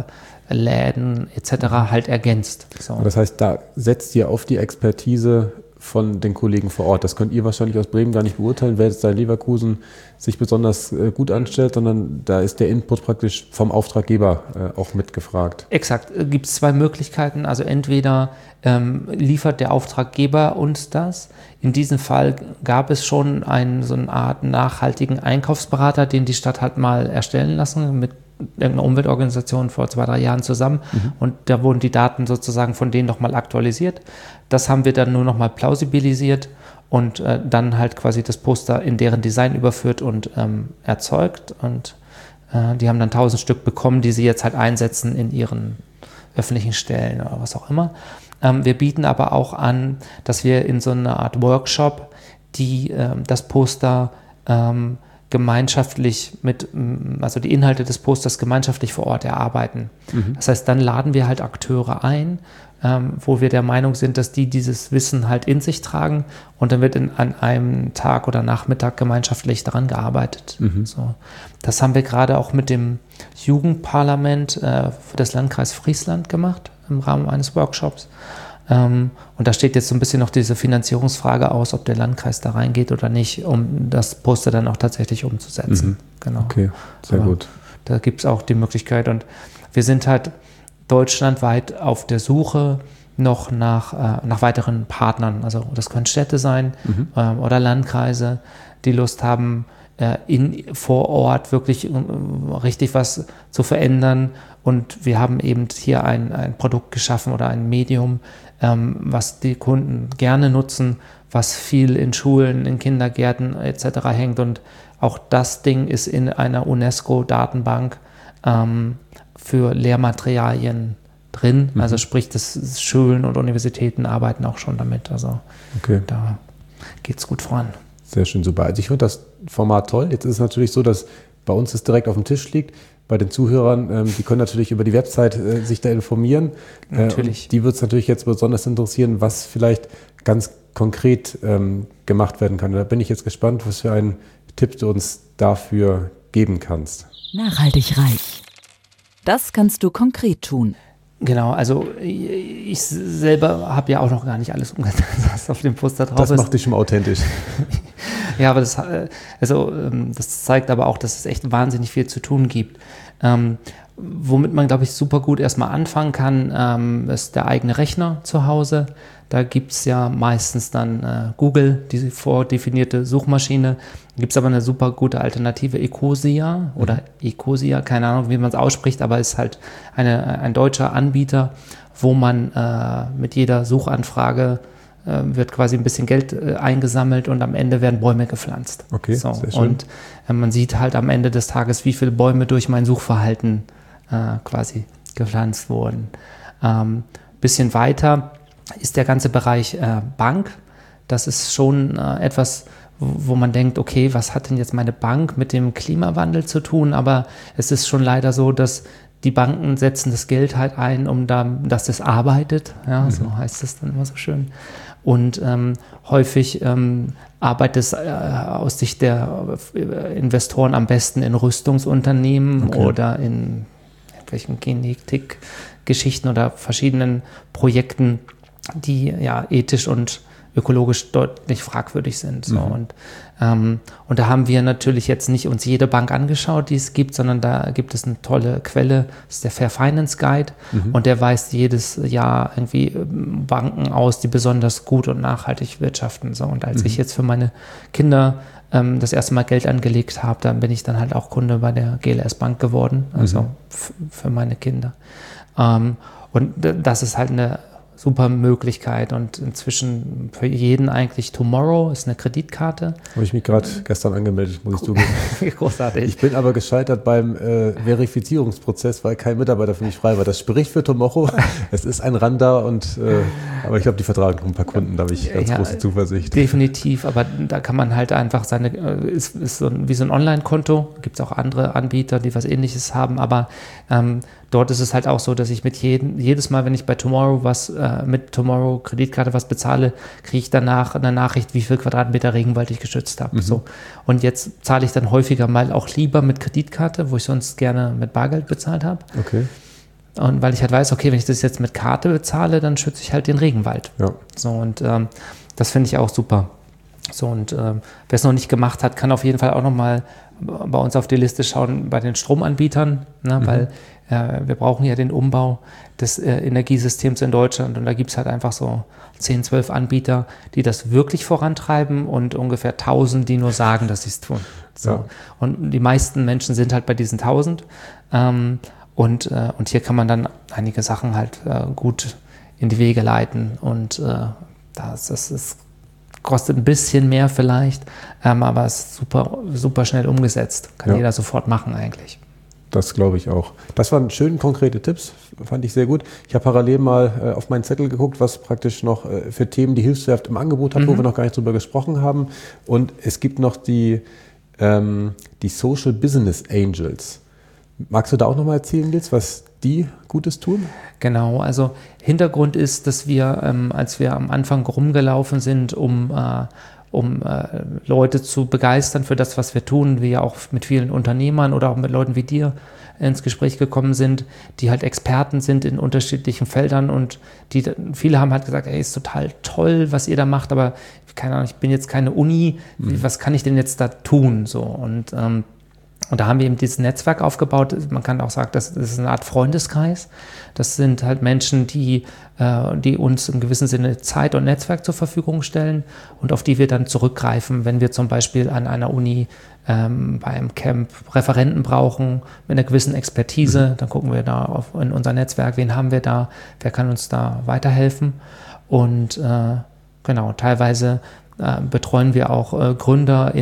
Läden etc. halt ergänzt. So. Das heißt, da setzt ihr auf die Expertise von den Kollegen vor Ort. Das könnt ihr wahrscheinlich aus Bremen gar nicht beurteilen, wer jetzt da in Leverkusen sich besonders gut anstellt, sondern da ist der Input praktisch vom Auftraggeber auch mitgefragt. Exakt. Gibt es 2 Möglichkeiten. Also entweder liefert der Auftraggeber uns das. In diesem Fall gab es schon so eine Art nachhaltigen Einkaufsberater, den die Stadt hat mal erstellen lassen mit irgendeiner Umweltorganisation vor 2-3 Jahren zusammen und da wurden die Daten sozusagen von denen nochmal aktualisiert. Das haben wir dann nur nochmal plausibilisiert und dann halt quasi das Poster in deren Design überführt und erzeugt und die haben dann 1000 Stück bekommen, die sie jetzt halt einsetzen in ihren öffentlichen Stellen oder was auch immer. Wir bieten aber auch an, dass wir in so einer Art Workshop das Poster gemeinschaftlich also die Inhalte des Posters gemeinschaftlich vor Ort erarbeiten. Das heißt, dann laden wir halt Akteure ein, wo wir der Meinung sind, dass die dieses Wissen halt in sich tragen und dann wird an einem Tag oder Nachmittag gemeinschaftlich daran gearbeitet. So. Das haben wir gerade auch mit dem Jugendparlament des Landkreises Friesland gemacht im Rahmen eines Workshops. Und da steht jetzt so ein bisschen noch diese Finanzierungsfrage aus, ob der Landkreis da reingeht oder nicht, um das Poster dann auch tatsächlich umzusetzen. Genau. Okay, sehr gut. Da gibt es auch die Möglichkeit und wir sind halt deutschlandweit auf der Suche noch nach weiteren Partnern. Also das können Städte sein oder Landkreise, die Lust haben, vor Ort wirklich richtig was zu verändern. Und wir haben eben hier ein Produkt geschaffen oder ein Medium, was die Kunden gerne nutzen, was viel in Schulen, in Kindergärten etc. hängt. Und auch das Ding ist in einer UNESCO-Datenbank für Lehrmaterialien drin. Also sprich, das Schulen und Universitäten arbeiten auch schon damit. Also da geht es gut voran. Sehr schön, super. Also ich finde das Format toll. Jetzt ist es natürlich so, dass bei uns es direkt auf dem Tisch liegt. Bei den Zuhörern, die können natürlich über die Website sich da informieren. Natürlich. Die wird es natürlich jetzt besonders interessieren, was vielleicht ganz konkret gemacht werden kann. Da bin ich jetzt gespannt, was für einen Tipp du uns dafür geben kannst. Nachhaltig reich. Das kannst du konkret tun. Genau, also ich selber habe ja auch noch gar nicht alles umgesetzt, was auf dem Poster drauf ist. Das macht dich schon authentisch. Ja, aber das zeigt aber auch, dass es echt wahnsinnig viel zu tun gibt. Womit man, glaube ich, super gut erstmal anfangen kann, ist der eigene Rechner zu Hause. Da gibt es ja meistens dann Google, die vordefinierte Suchmaschine. Da gibt es aber eine super gute Alternative, Ecosia oder Ecosia, keine Ahnung, wie man es ausspricht, aber ist halt ein deutscher Anbieter, wo man mit jeder Suchanfrage wird quasi ein bisschen Geld eingesammelt und am Ende werden Bäume gepflanzt. Okay, so, sehr schön. Und man sieht halt am Ende des Tages, wie viele Bäume durch mein Suchverhalten quasi gepflanzt wurden. Bisschen weiter ist der ganze Bereich Bank. Das ist schon etwas, wo man denkt, okay, was hat denn jetzt meine Bank mit dem Klimawandel zu tun? Aber es ist schon leider so, dass die Banken setzen das Geld halt ein, dass das arbeitet. Ja, so heißt es dann immer so schön. Und häufig arbeitet es aus Sicht der Investoren am besten in Rüstungsunternehmen oder in irgendwelchen Genetikgeschichten oder verschiedenen Projekten, die ja ethisch und ökologisch deutlich fragwürdig sind. So. Und da haben wir natürlich jetzt nicht uns jede Bank angeschaut, die es gibt, sondern da gibt es eine tolle Quelle, das ist der Fair Finance Guide und der weist jedes Jahr irgendwie Banken aus, die besonders gut und nachhaltig wirtschaften. So. Und als ich jetzt für meine Kinder das erste Mal Geld angelegt habe, dann bin ich dann halt auch Kunde bei der GLS Bank geworden, also für meine Kinder. Und das ist halt eine super Möglichkeit und inzwischen für jeden eigentlich Tomorrow ist eine Kreditkarte. Habe ich mich gerade gestern angemeldet, muss ich zugeben. Großartig. Ich bin aber gescheitert beim Verifizierungsprozess, weil kein Mitarbeiter für mich frei war. Das spricht für Tomorrow. Es ist ein Rand da aber ich glaube, die vertragen noch ein paar Kunden, da habe ich ganz große Zuversicht. Definitiv, aber da kann man halt einfach ist so wie so ein Online-Konto. Gibt es auch andere Anbieter, die was Ähnliches haben, aber dort ist es halt auch so, dass ich jedes Mal, wenn ich bei Tomorrow mit Tomorrow Kreditkarte was bezahle, kriege ich danach eine Nachricht, wie viel Quadratmeter Regenwald ich geschützt habe. So. Und jetzt zahle ich dann häufiger mal auch lieber mit Kreditkarte, wo ich sonst gerne mit Bargeld bezahlt habe. Okay. Und weil ich halt weiß, okay, wenn ich das jetzt mit Karte bezahle, dann schütze ich halt den Regenwald. Ja. So, und das finde ich auch super. So, und wer es noch nicht gemacht hat, kann auf jeden Fall auch nochmal bei uns auf die Liste schauen bei den Stromanbietern, weil wir brauchen ja den Umbau des Energiesystems in Deutschland und da gibt es halt einfach so 10, 12 Anbieter, die das wirklich vorantreiben und ungefähr 1000, die nur sagen, dass sie es tun. So. Ja. Und die meisten Menschen sind halt bei diesen 1000 und hier kann man dann einige Sachen halt gut in die Wege leiten und das kostet ein bisschen mehr vielleicht, aber es ist super, super schnell umgesetzt. Kann jeder sofort machen eigentlich. Das glaube ich auch. Das waren schön konkrete Tipps, fand ich sehr gut. Ich habe parallel mal auf meinen Zettel geguckt, was praktisch noch für Themen die Hilfswerft im Angebot hat, wo wir noch gar nicht drüber gesprochen haben. Und es gibt noch die Social Business Angels. Magst du da auch nochmal erzählen, Nils, was die Gutes tun? Genau, also Hintergrund ist, dass wir, als wir am Anfang rumgelaufen sind, um Leute zu begeistern für das, was wir tun, wir ja auch mit vielen Unternehmern oder auch mit Leuten wie dir ins Gespräch gekommen sind, die halt Experten sind in unterschiedlichen Feldern und viele haben halt gesagt, ey, ist total toll, was ihr da macht, aber keine Ahnung, ich bin jetzt keine Uni, was kann ich denn jetzt da tun? So, und Und da haben wir eben dieses Netzwerk aufgebaut. Man kann auch sagen, das ist eine Art Freundeskreis. Das sind halt Menschen, die uns im gewissen Sinne Zeit und Netzwerk zur Verfügung stellen und auf die wir dann zurückgreifen, wenn wir zum Beispiel an einer Uni bei einem Camp Referenten brauchen mit einer gewissen Expertise. Dann gucken wir da in unser Netzwerk, wen haben wir da, wer kann uns da weiterhelfen. Und genau, teilweise betreuen wir auch Gründer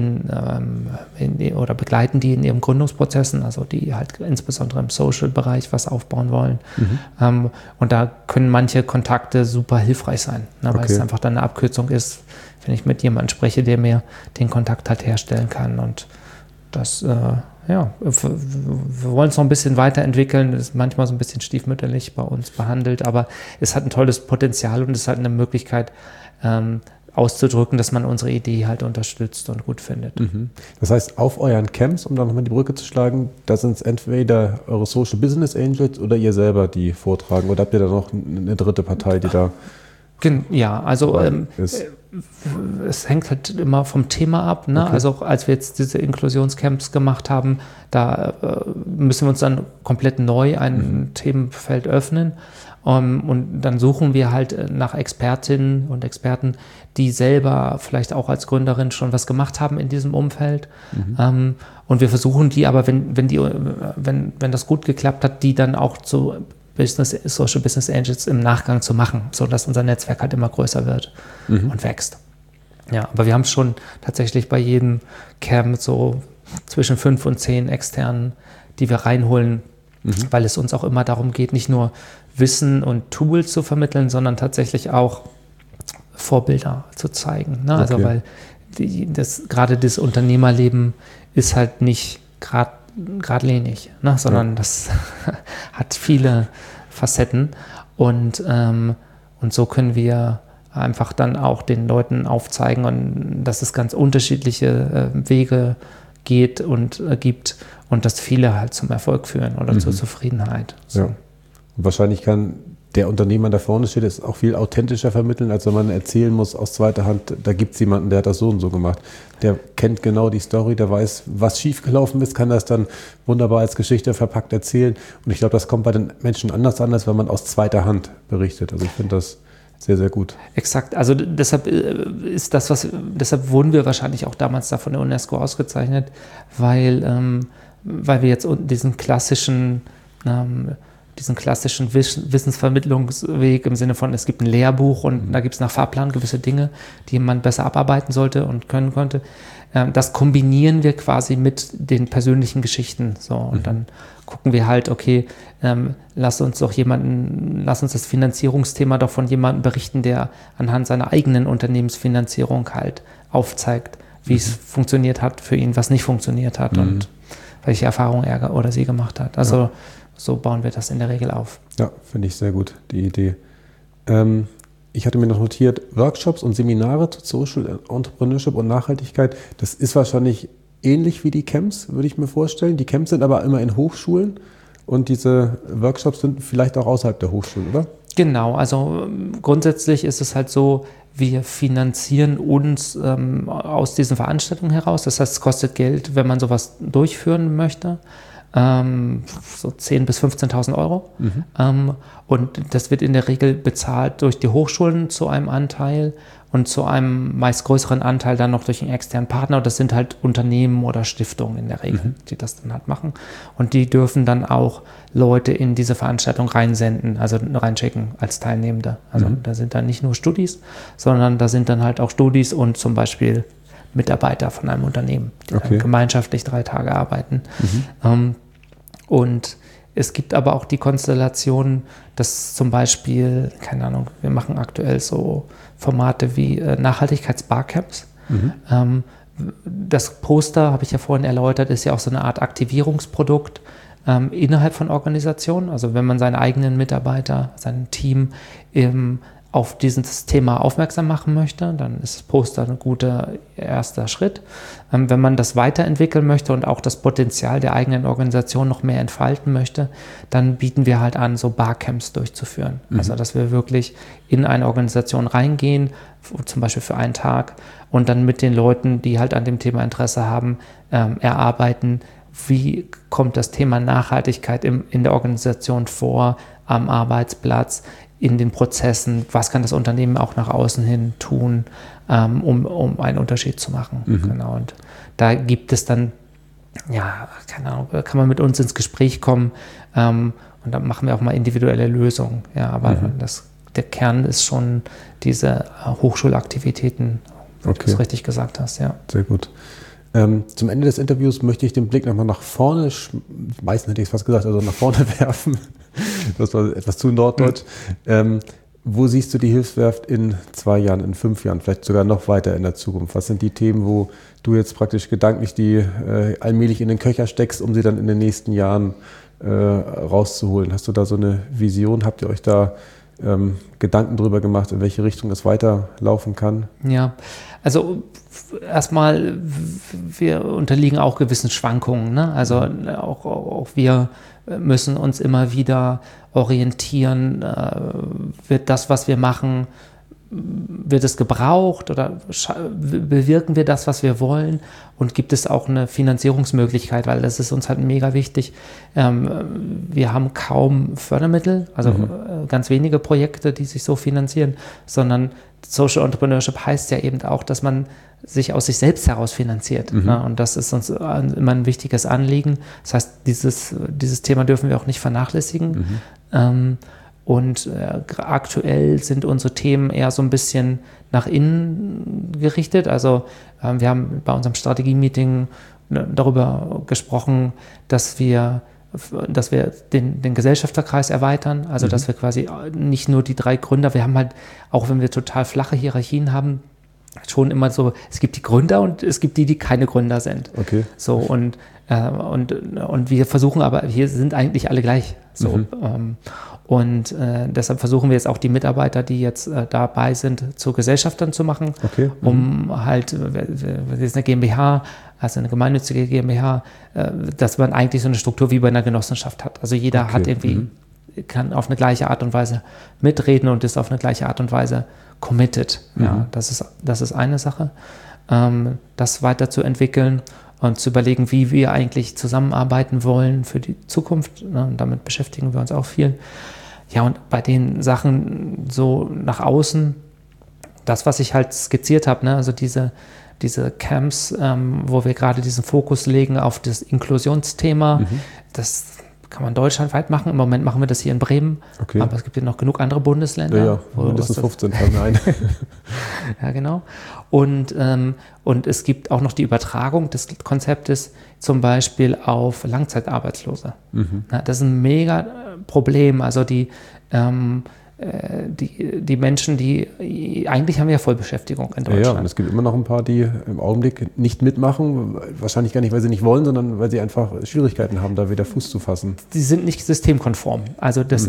oder begleiten die in ihren Gründungsprozessen, also die halt insbesondere im Social-Bereich was aufbauen wollen. Und da können manche Kontakte super hilfreich sein, ne, weil es einfach dann eine Abkürzung ist, wenn ich mit jemandem spreche, der mir den Kontakt halt herstellen kann. Und das, wir wollen es noch ein bisschen weiterentwickeln. Das ist manchmal so ein bisschen stiefmütterlich bei uns behandelt, aber es hat ein tolles Potenzial und es hat eine Möglichkeit, auszudrücken, dass man unsere Idee halt unterstützt und gut findet. Das heißt, auf euren Camps, um da nochmal die Brücke zu schlagen, da sind es entweder eure Social Business Angels oder ihr selber, die vortragen, oder habt ihr da noch eine dritte Partei, die da... Ja, also es hängt halt immer vom Thema ab. Ne? Okay. Also als wir jetzt diese Inklusionscamps gemacht haben, da müssen wir uns dann komplett neu ein Themenfeld öffnen. Und dann suchen wir halt nach Expertinnen und Experten, die selber vielleicht auch als Gründerin schon was gemacht haben in diesem Umfeld. Und wir versuchen die aber, wenn das gut geklappt hat, die dann auch zu Social Business Angels im Nachgang zu machen, sodass unser Netzwerk halt immer größer wird und wächst. Ja, aber wir haben schon tatsächlich bei jedem Camp so zwischen 5 und 10 Externen, die wir reinholen, weil es uns auch immer darum geht, nicht nur Wissen und Tools zu vermitteln, sondern tatsächlich auch Vorbilder zu zeigen. Ne? Also weil gerade das Unternehmerleben ist halt nicht geradlinig, ne? Sondern das hat viele Facetten und so können wir einfach dann auch den Leuten aufzeigen, und dass es ganz unterschiedliche Wege geht und gibt und dass viele halt zum Erfolg führen oder zur Zufriedenheit. So. Ja. Und wahrscheinlich kann der Unternehmer, der vorne steht, es auch viel authentischer vermitteln, als wenn man erzählen muss aus zweiter Hand, da gibt es jemanden, der hat das so und so gemacht. Der kennt genau die Story, der weiß, was schiefgelaufen ist, kann das dann wunderbar als Geschichte verpackt erzählen. Und ich glaube, das kommt bei den Menschen anders an, als wenn man aus zweiter Hand berichtet. Also ich finde das sehr, sehr gut. Exakt. Also deshalb wurden wir wahrscheinlich auch damals da von der UNESCO ausgezeichnet, weil wir jetzt diesen klassischen Wissensvermittlungsweg im Sinne von, es gibt ein Lehrbuch und da gibt es nach Fahrplan gewisse Dinge, die man besser abarbeiten sollte und können konnte. Das kombinieren wir quasi mit den persönlichen Geschichten. So. Und dann gucken wir halt, okay, lass uns das Finanzierungsthema doch von jemandem berichten, der anhand seiner eigenen Unternehmensfinanzierung halt aufzeigt, wie es funktioniert hat für ihn, was nicht funktioniert hat und welche Erfahrungen er oder sie gemacht hat. Also so bauen wir das in der Regel auf. Ja, finde ich sehr gut, die Idee. Ich hatte mir noch notiert, Workshops und Seminare zu Social Entrepreneurship und Nachhaltigkeit. Das ist wahrscheinlich ähnlich wie die Camps, würde ich mir vorstellen. Die Camps sind aber immer in Hochschulen und diese Workshops sind vielleicht auch außerhalb der Hochschulen, oder? Genau, also grundsätzlich ist es halt so, wir finanzieren uns aus diesen Veranstaltungen heraus. Das heißt, es kostet Geld, wenn man sowas durchführen möchte. So 10.000 bis 15.000 Euro. Und das wird in der Regel bezahlt durch die Hochschulen zu einem Anteil und zu einem meist größeren Anteil dann noch durch einen externen Partner. Das sind halt Unternehmen oder Stiftungen in der Regel, die das dann halt machen. Und die dürfen dann auch Leute in diese Veranstaltung reinsenden, also reinschicken als Teilnehmende. Also da sind dann nicht nur Studis, sondern da sind dann halt auch Studis und zum Beispiel Mitarbeiter von einem Unternehmen, die dann gemeinschaftlich 3 Tage arbeiten. Und es gibt aber auch die Konstellation, dass zum Beispiel, keine Ahnung, wir machen aktuell so Formate wie Nachhaltigkeitsbarcamps. Das Poster, habe ich ja vorhin erläutert, ist ja auch so eine Art Aktivierungsprodukt innerhalb von Organisationen. Also wenn man seinen eigenen Mitarbeiter, sein Team auf dieses Thema aufmerksam machen möchte, dann ist das Poster ein guter erster Schritt. Wenn man das weiterentwickeln möchte und auch das Potenzial der eigenen Organisation noch mehr entfalten möchte, dann bieten wir halt an, so Barcamps durchzuführen. Also dass wir wirklich in eine Organisation reingehen, zum Beispiel für einen Tag, und dann mit den Leuten, die halt an dem Thema Interesse haben, erarbeiten, wie kommt das Thema Nachhaltigkeit in der Organisation vor, am Arbeitsplatz, in den Prozessen, was kann das Unternehmen auch nach außen hin tun, um einen Unterschied zu machen. Genau. Und da gibt es dann, ja, keine Ahnung, kann man mit uns ins Gespräch kommen, und dann machen wir auch mal individuelle Lösungen. Ja, aber der Kern ist schon diese Hochschulaktivitäten, wie du es richtig gesagt hast. Ja. Sehr gut. Zum Ende des Interviews möchte ich den Blick nochmal nach vorne, meistens hätte ich es fast gesagt, also nach vorne werfen. Das war etwas zu norddeutsch. Wo siehst du die Hilfswerft in 2 Jahren, in 5 Jahren, vielleicht sogar noch weiter in der Zukunft? Was sind die Themen, wo du jetzt praktisch gedanklich die allmählich in den Köcher steckst, um sie dann in den nächsten Jahren rauszuholen? Hast du da so eine Vision? Habt ihr euch da Gedanken drüber gemacht, in welche Richtung es weiterlaufen kann? Ja, also erstmal, wir unterliegen auch gewissen Schwankungen, ne? Also auch wir müssen uns immer wieder orientieren, wird das, was wir machen, wird es gebraucht oder bewirken wir das, was wir wollen, und gibt es auch eine Finanzierungsmöglichkeit, weil das ist uns halt mega wichtig. Wir haben kaum Fördermittel, also ganz wenige Projekte, die sich so finanzieren, sondern Social Entrepreneurship heißt ja eben auch, dass man sich aus sich selbst heraus finanziert. Ne? Und das ist uns immer ein wichtiges Anliegen. Das heißt, dieses Thema dürfen wir auch nicht vernachlässigen. Und aktuell sind unsere Themen eher so ein bisschen nach innen gerichtet. Also wir haben bei unserem Strategie-Meeting darüber gesprochen, dass wir den Gesellschafterkreis erweitern. Also dass wir quasi nicht nur die 3 Gründer, wir haben halt, auch wenn wir total flache Hierarchien haben, schon immer so, es gibt die Gründer und es gibt die keine Gründer sind. Okay. So, und wir versuchen aber, hier sind eigentlich alle gleich. So. Und deshalb versuchen wir jetzt auch die Mitarbeiter, die jetzt dabei sind, zu Gesellschaftern zu machen, um halt, das ist eine GmbH, also eine gemeinnützige GmbH, dass man eigentlich so eine Struktur wie bei einer Genossenschaft hat. Also jeder hat irgendwie, kann auf eine gleiche Art und Weise mitreden und ist auf eine gleiche Art und Weise committed. Ja, das ist eine Sache, das weiterzuentwickeln und zu überlegen, wie wir eigentlich zusammenarbeiten wollen für die Zukunft. Ne? Und damit beschäftigen wir uns auch viel. Ja, und bei den Sachen so nach außen, das, was ich halt skizziert habe, ne? Also diese Camps, wo wir gerade diesen Fokus legen auf das Inklusionsthema, das kann man deutschlandweit machen. Im Moment machen wir das hier in Bremen, aber es gibt ja noch genug andere Bundesländer. Ja, mindestens 15 fallen mir ein. Ja, genau. Und es gibt auch noch die Übertragung des Konzeptes zum Beispiel auf Langzeitarbeitslose. Das ist ein mega Problem. Also die Menschen, die eigentlich haben wir ja Vollbeschäftigung in Deutschland. Ja, und es gibt immer noch ein paar, die im Augenblick nicht mitmachen. Wahrscheinlich gar nicht, weil sie nicht wollen, sondern weil sie einfach Schwierigkeiten haben, da wieder Fuß zu fassen. Die sind nicht systemkonform. Also der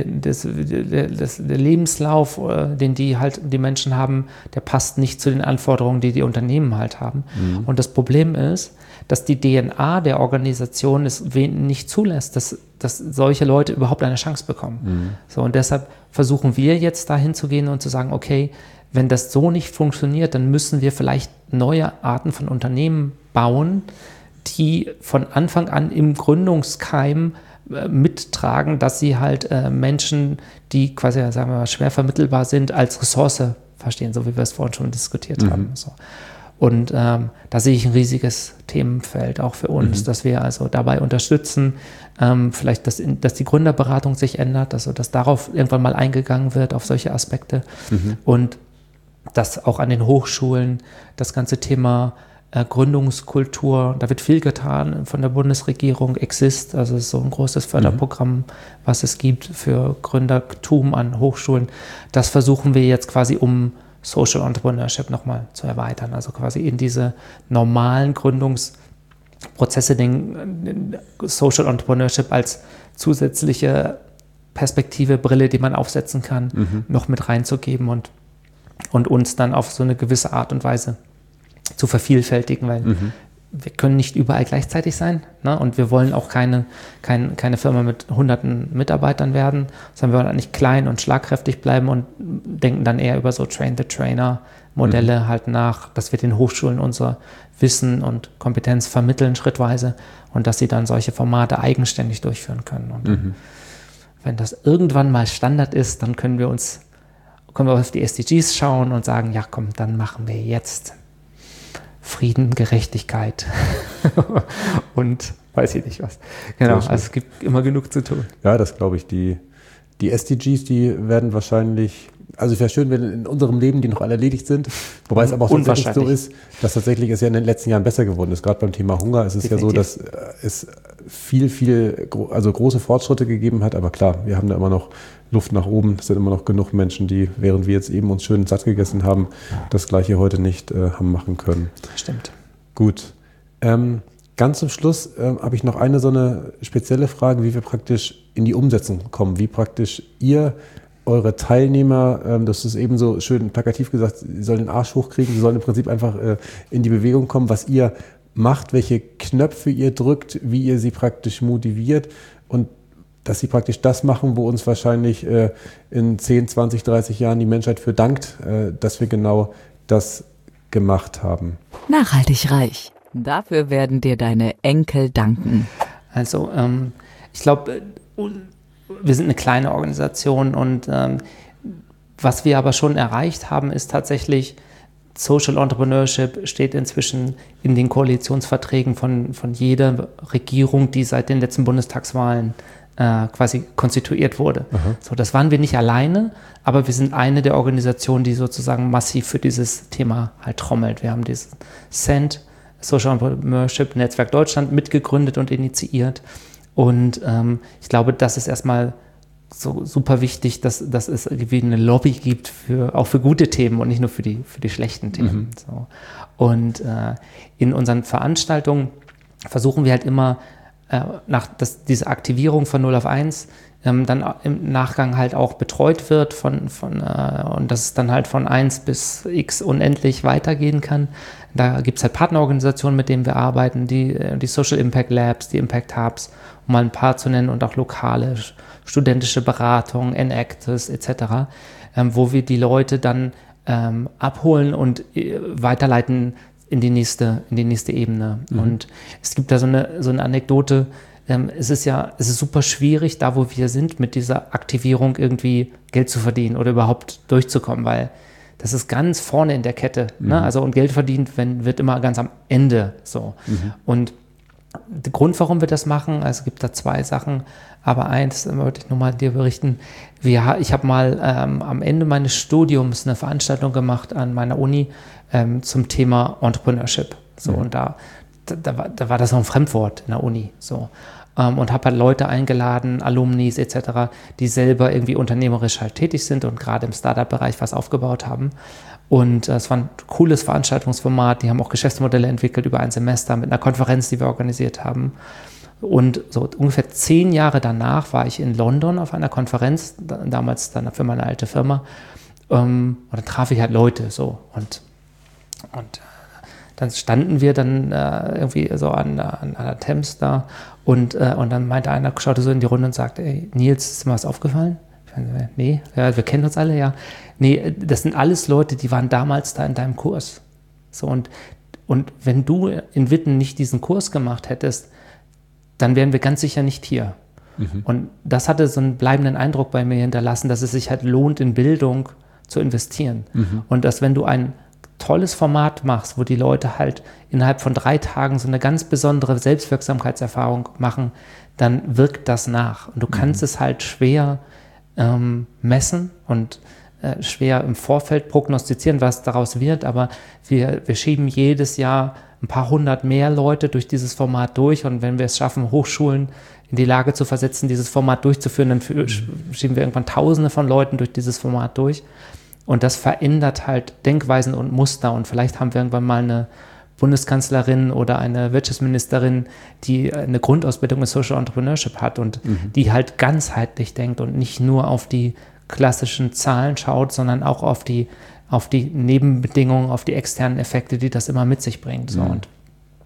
Lebenslauf, den die Menschen haben, der passt nicht zu den Anforderungen, die Unternehmen halt haben. Und das Problem ist, dass die DNA der Organisation es nicht zulässt, dass solche Leute überhaupt eine Chance bekommen. So, und deshalb versuchen wir jetzt dahin zu gehen und zu sagen, okay, wenn das so nicht funktioniert, dann müssen wir vielleicht neue Arten von Unternehmen bauen, die von Anfang an im Gründungskeim mittragen, dass sie halt Menschen, die quasi, sagen wir mal, schwer vermittelbar sind, als Ressource verstehen, so wie wir es vorhin schon diskutiert haben. So. Und da sehe ich ein riesiges Themenfeld auch für uns, dass wir also dabei unterstützen, vielleicht, dass die Gründerberatung sich ändert, also dass darauf irgendwann mal eingegangen wird, auf solche Aspekte. Und dass auch an den Hochschulen das ganze Thema Gründungskultur, da wird viel getan von der Bundesregierung, Exist, also es ist so ein großes Förderprogramm, was es gibt für Gründertum an Hochschulen. Das versuchen wir jetzt quasi Social Entrepreneurship nochmal zu erweitern, also quasi in diese normalen Gründungsprozesse den Social Entrepreneurship als zusätzliche Perspektive, Brille, die man aufsetzen kann, noch mit reinzugeben und uns dann auf so eine gewisse Art und Weise zu vervielfältigen, weil wir können nicht überall gleichzeitig sein, ne? Und wir wollen auch keine Firma mit hunderten Mitarbeitern werden, sondern wir wollen eigentlich klein und schlagkräftig bleiben und denken dann eher über so Train-the-Trainer-Modelle halt nach, dass wir den Hochschulen unser Wissen und Kompetenz vermitteln schrittweise und dass sie dann solche Formate eigenständig durchführen können. Und wenn das irgendwann mal Standard ist, dann können wir auf die SDGs schauen und sagen, ja komm, dann machen wir jetzt Frieden, Gerechtigkeit und weiß ich nicht was. Genau, also es gibt immer genug zu tun. Ja, das glaube ich. Die SDGs, die werden wahrscheinlich, also es wäre schön, wenn in unserem Leben die noch alle erledigt sind, wobei es aber auch tatsächlich so ist, dass tatsächlich es ja in den letzten Jahren besser geworden ist. Gerade beim Thema Hunger ist es definitiv ja so, dass es also große Fortschritte gegeben hat, aber klar, wir haben da immer noch Luft nach oben. Es sind immer noch genug Menschen, die, während wir jetzt eben uns schön satt gegessen haben, das Gleiche heute nicht haben machen können. Stimmt. Gut. Ganz zum Schluss habe ich noch so eine spezielle Frage, wie wir praktisch in die Umsetzung kommen, wie praktisch ihr eure Teilnehmer, das ist eben so schön plakativ gesagt, sie sollen den Arsch hochkriegen, sie sollen im Prinzip einfach in die Bewegung kommen, was ihr macht, welche Knöpfe ihr drückt, wie ihr sie praktisch motiviert und dass sie praktisch das machen, wo uns wahrscheinlich in 10, 20, 30 Jahren die Menschheit für dankt, dass wir genau das gemacht haben. Nachhaltig reich. Dafür werden dir deine Enkel danken. Also ich glaube, wir sind eine kleine Organisation und was wir aber schon erreicht haben, ist tatsächlich, Social Entrepreneurship steht inzwischen in den Koalitionsverträgen von jeder Regierung, die seit den letzten Bundestagswahlen quasi konstituiert wurde. So, das waren wir nicht alleine, aber wir sind eine der Organisationen, die sozusagen massiv für dieses Thema halt trommelt. Wir haben dieses SEND, Social Entrepreneurship Netzwerk Deutschland, mitgegründet und initiiert. Und ich glaube, das ist erstmal so super wichtig, dass es irgendwie eine Lobby gibt, auch für gute Themen und nicht nur für die schlechten Themen. So. Und in unseren Veranstaltungen versuchen wir halt immer, diese Aktivierung von 0 auf 1 dann im Nachgang halt auch betreut wird und dass es dann halt von 1 bis x unendlich weitergehen kann. Da gibt es halt Partnerorganisationen, mit denen wir arbeiten, die Social Impact Labs, die Impact Hubs, um mal ein paar zu nennen, und auch lokale studentische Beratung, Enactus etc., wo wir die Leute dann abholen und weiterleiten in die nächste Ebene. Und es gibt da so eine Anekdote, es ist super schwierig, da wo wir sind, mit dieser Aktivierung irgendwie Geld zu verdienen oder überhaupt durchzukommen, weil das ist ganz vorne in der Kette. Ne? Also, und Geld verdient wird immer ganz am Ende so. Und der Grund, warum wir das machen, also es gibt da 2 Sachen, aber eins wollte ich nochmal dir berichten. Ich habe mal am Ende meines Studiums eine Veranstaltung gemacht an meiner Uni zum Thema Entrepreneurship. So, und da war das noch ein Fremdwort in der Uni. So. Und habe halt Leute eingeladen, Alumnis etc., die selber irgendwie unternehmerisch halt tätig sind und gerade im Startup-Bereich was aufgebaut haben. Und es war ein cooles Veranstaltungsformat. Die haben auch Geschäftsmodelle entwickelt über ein Semester mit einer Konferenz, die wir organisiert haben. Und so ungefähr 10 Jahre danach war ich in London auf einer Konferenz, damals dann für meine alte Firma. Und dann traf ich halt Leute so. Und dann standen wir dann irgendwie so an der Thames da und dann meinte einer, schaute so in die Runde und sagte, ey, Nils, ist dir was aufgefallen? Nee, ja, wir kennen uns alle, ja. Nee, das sind alles Leute, die waren damals da in deinem Kurs. So, und wenn du in Witten nicht diesen Kurs gemacht hättest, dann wären wir ganz sicher nicht hier. Und das hatte so einen bleibenden Eindruck bei mir hinterlassen, dass es sich halt lohnt, in Bildung zu investieren. Und dass, wenn du ein tolles Format machst, wo die Leute halt innerhalb von 3 Tagen so eine ganz besondere Selbstwirksamkeitserfahrung machen, dann wirkt das nach. Und du kannst es halt schwer messen und schwer im Vorfeld prognostizieren, was daraus wird, aber wir schieben jedes Jahr ein paar hundert mehr Leute durch dieses Format durch, und wenn wir es schaffen, Hochschulen in die Lage zu versetzen, dieses Format durchzuführen, dann schieben wir irgendwann Tausende von Leuten durch dieses Format durch, und das verändert halt Denkweisen und Muster, und vielleicht haben wir irgendwann mal eine Bundeskanzlerin oder eine Wirtschaftsministerin, die eine Grundausbildung in Social Entrepreneurship hat und die halt ganzheitlich denkt und nicht nur auf die klassischen Zahlen schaut, sondern auch auf die Nebenbedingungen, auf die externen Effekte, die das immer mit sich bringt. So. Und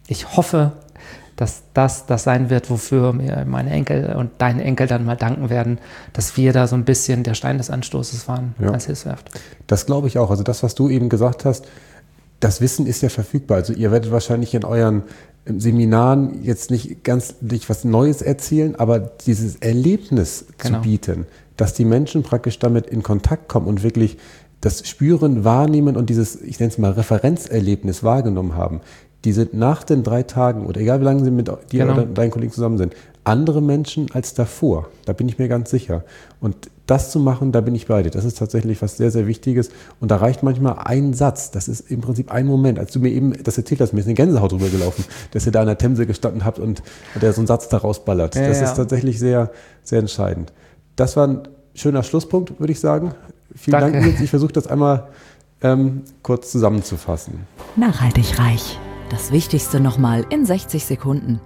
ich hoffe, dass das sein wird, wofür mir meine Enkel und deine Enkel dann mal danken werden, dass wir da so ein bisschen der Stein des Anstoßes waren als Hilfswerft. Das glaube ich auch. Also das, was du eben gesagt hast, das Wissen ist ja verfügbar. Also ihr werdet wahrscheinlich in euren Seminaren jetzt nicht was Neues erzählen, aber dieses Erlebnis zu bieten, dass die Menschen praktisch damit in Kontakt kommen und wirklich das Spüren, Wahrnehmen und dieses, ich nenne es mal Referenzerlebnis wahrgenommen haben. Die sind nach den 3 Tagen oder egal wie lange sie mit dir oder deinen Kollegen zusammen sind, andere Menschen als davor. Da bin ich mir ganz sicher. Und das zu machen, da bin ich bei dir. Das ist tatsächlich was sehr, sehr Wichtiges. Und da reicht manchmal ein Satz. Das ist im Prinzip ein Moment. Als du mir eben das erzählt hast, mir ist eine Gänsehaut drüber gelaufen, dass ihr da an der Themse gestanden habt und der so einen Satz da rausballert. Das ist tatsächlich sehr, sehr entscheidend. Das war ein schöner Schlusspunkt, würde ich sagen. Vielen Dank, Nils. Ich versuche das einmal kurz zusammenzufassen. Nachhaltig reich. Das Wichtigste nochmal in 60 Sekunden.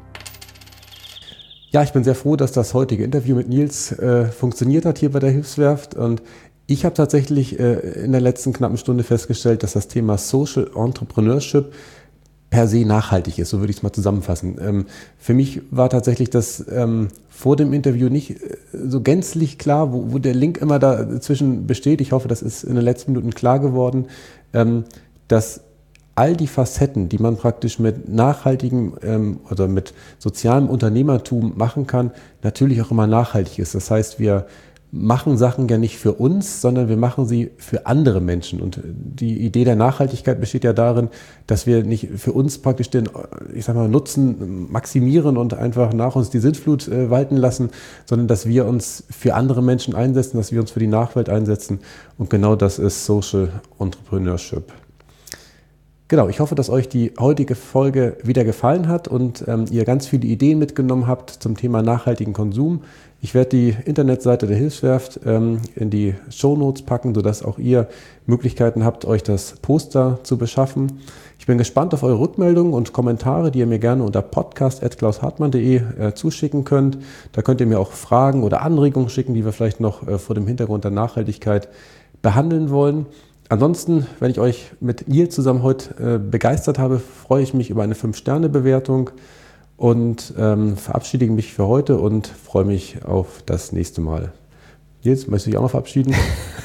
Ja, ich bin sehr froh, dass das heutige Interview mit Nils funktioniert hat hier bei der Hilfswerft. Und ich habe tatsächlich in der letzten knappen Stunde festgestellt, dass das Thema Social Entrepreneurship per se nachhaltig ist. So würde ich es mal zusammenfassen. Für mich war tatsächlich das vor dem Interview nicht so gänzlich klar, wo der Link immer dazwischen besteht. Ich hoffe, das ist in den letzten Minuten klar geworden, dass all die Facetten, die man praktisch mit nachhaltigem oder mit sozialem Unternehmertum machen kann, natürlich auch immer nachhaltig ist. Das heißt, wir machen Sachen ja nicht für uns, sondern wir machen sie für andere Menschen. Und die Idee der Nachhaltigkeit besteht ja darin, dass wir nicht für uns praktisch den, Nutzen maximieren und einfach nach uns die Sintflut walten lassen, sondern dass wir uns für andere Menschen einsetzen, dass wir uns für die Nachwelt einsetzen. Und genau das ist Social Entrepreneurship. Genau, ich hoffe, dass euch die heutige Folge wieder gefallen hat und ihr ganz viele Ideen mitgenommen habt zum Thema nachhaltigen Konsum. Ich werde die Internetseite der Hilfswerft in die Shownotes packen, sodass auch ihr Möglichkeiten habt, euch das Poster zu beschaffen. Ich bin gespannt auf eure Rückmeldungen und Kommentare, die ihr mir gerne unter podcast@klaushartmann.de zuschicken könnt. Da könnt ihr mir auch Fragen oder Anregungen schicken, die wir vielleicht noch vor dem Hintergrund der Nachhaltigkeit behandeln wollen. Ansonsten, wenn ich euch mit Nils zusammen heute begeistert habe, freue ich mich über eine 5-Sterne-Bewertung und verabschiede mich für heute und freue mich auf das nächste Mal. Nils, möchtest du dich auch noch verabschieden?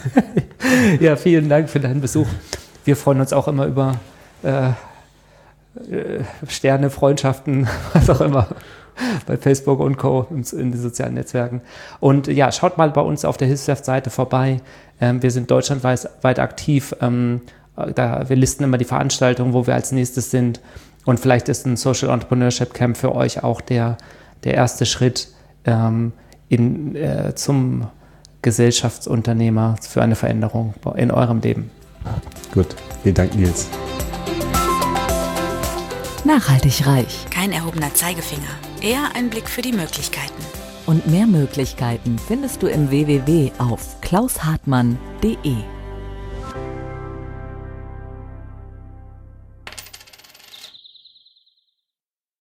Ja, vielen Dank für deinen Besuch. Wir freuen uns auch immer über Sterne, Freundschaften, was auch immer, bei Facebook und Co. in den sozialen Netzwerken. Und ja, schaut mal bei uns auf der Hilfswerft-Seite vorbei. Wir sind deutschlandweit aktiv. Wir listen immer die Veranstaltungen, wo wir als nächstes sind. Und vielleicht ist ein Social Entrepreneurship Camp für euch auch der erste Schritt zum Gesellschaftsunternehmer für eine Veränderung in eurem Leben. Gut, vielen Dank, Nils. Nachhaltig reich. Kein erhobener Zeigefinger, eher ein Blick für die Möglichkeiten. Und mehr Möglichkeiten findest du im www auf klaushartmann.de.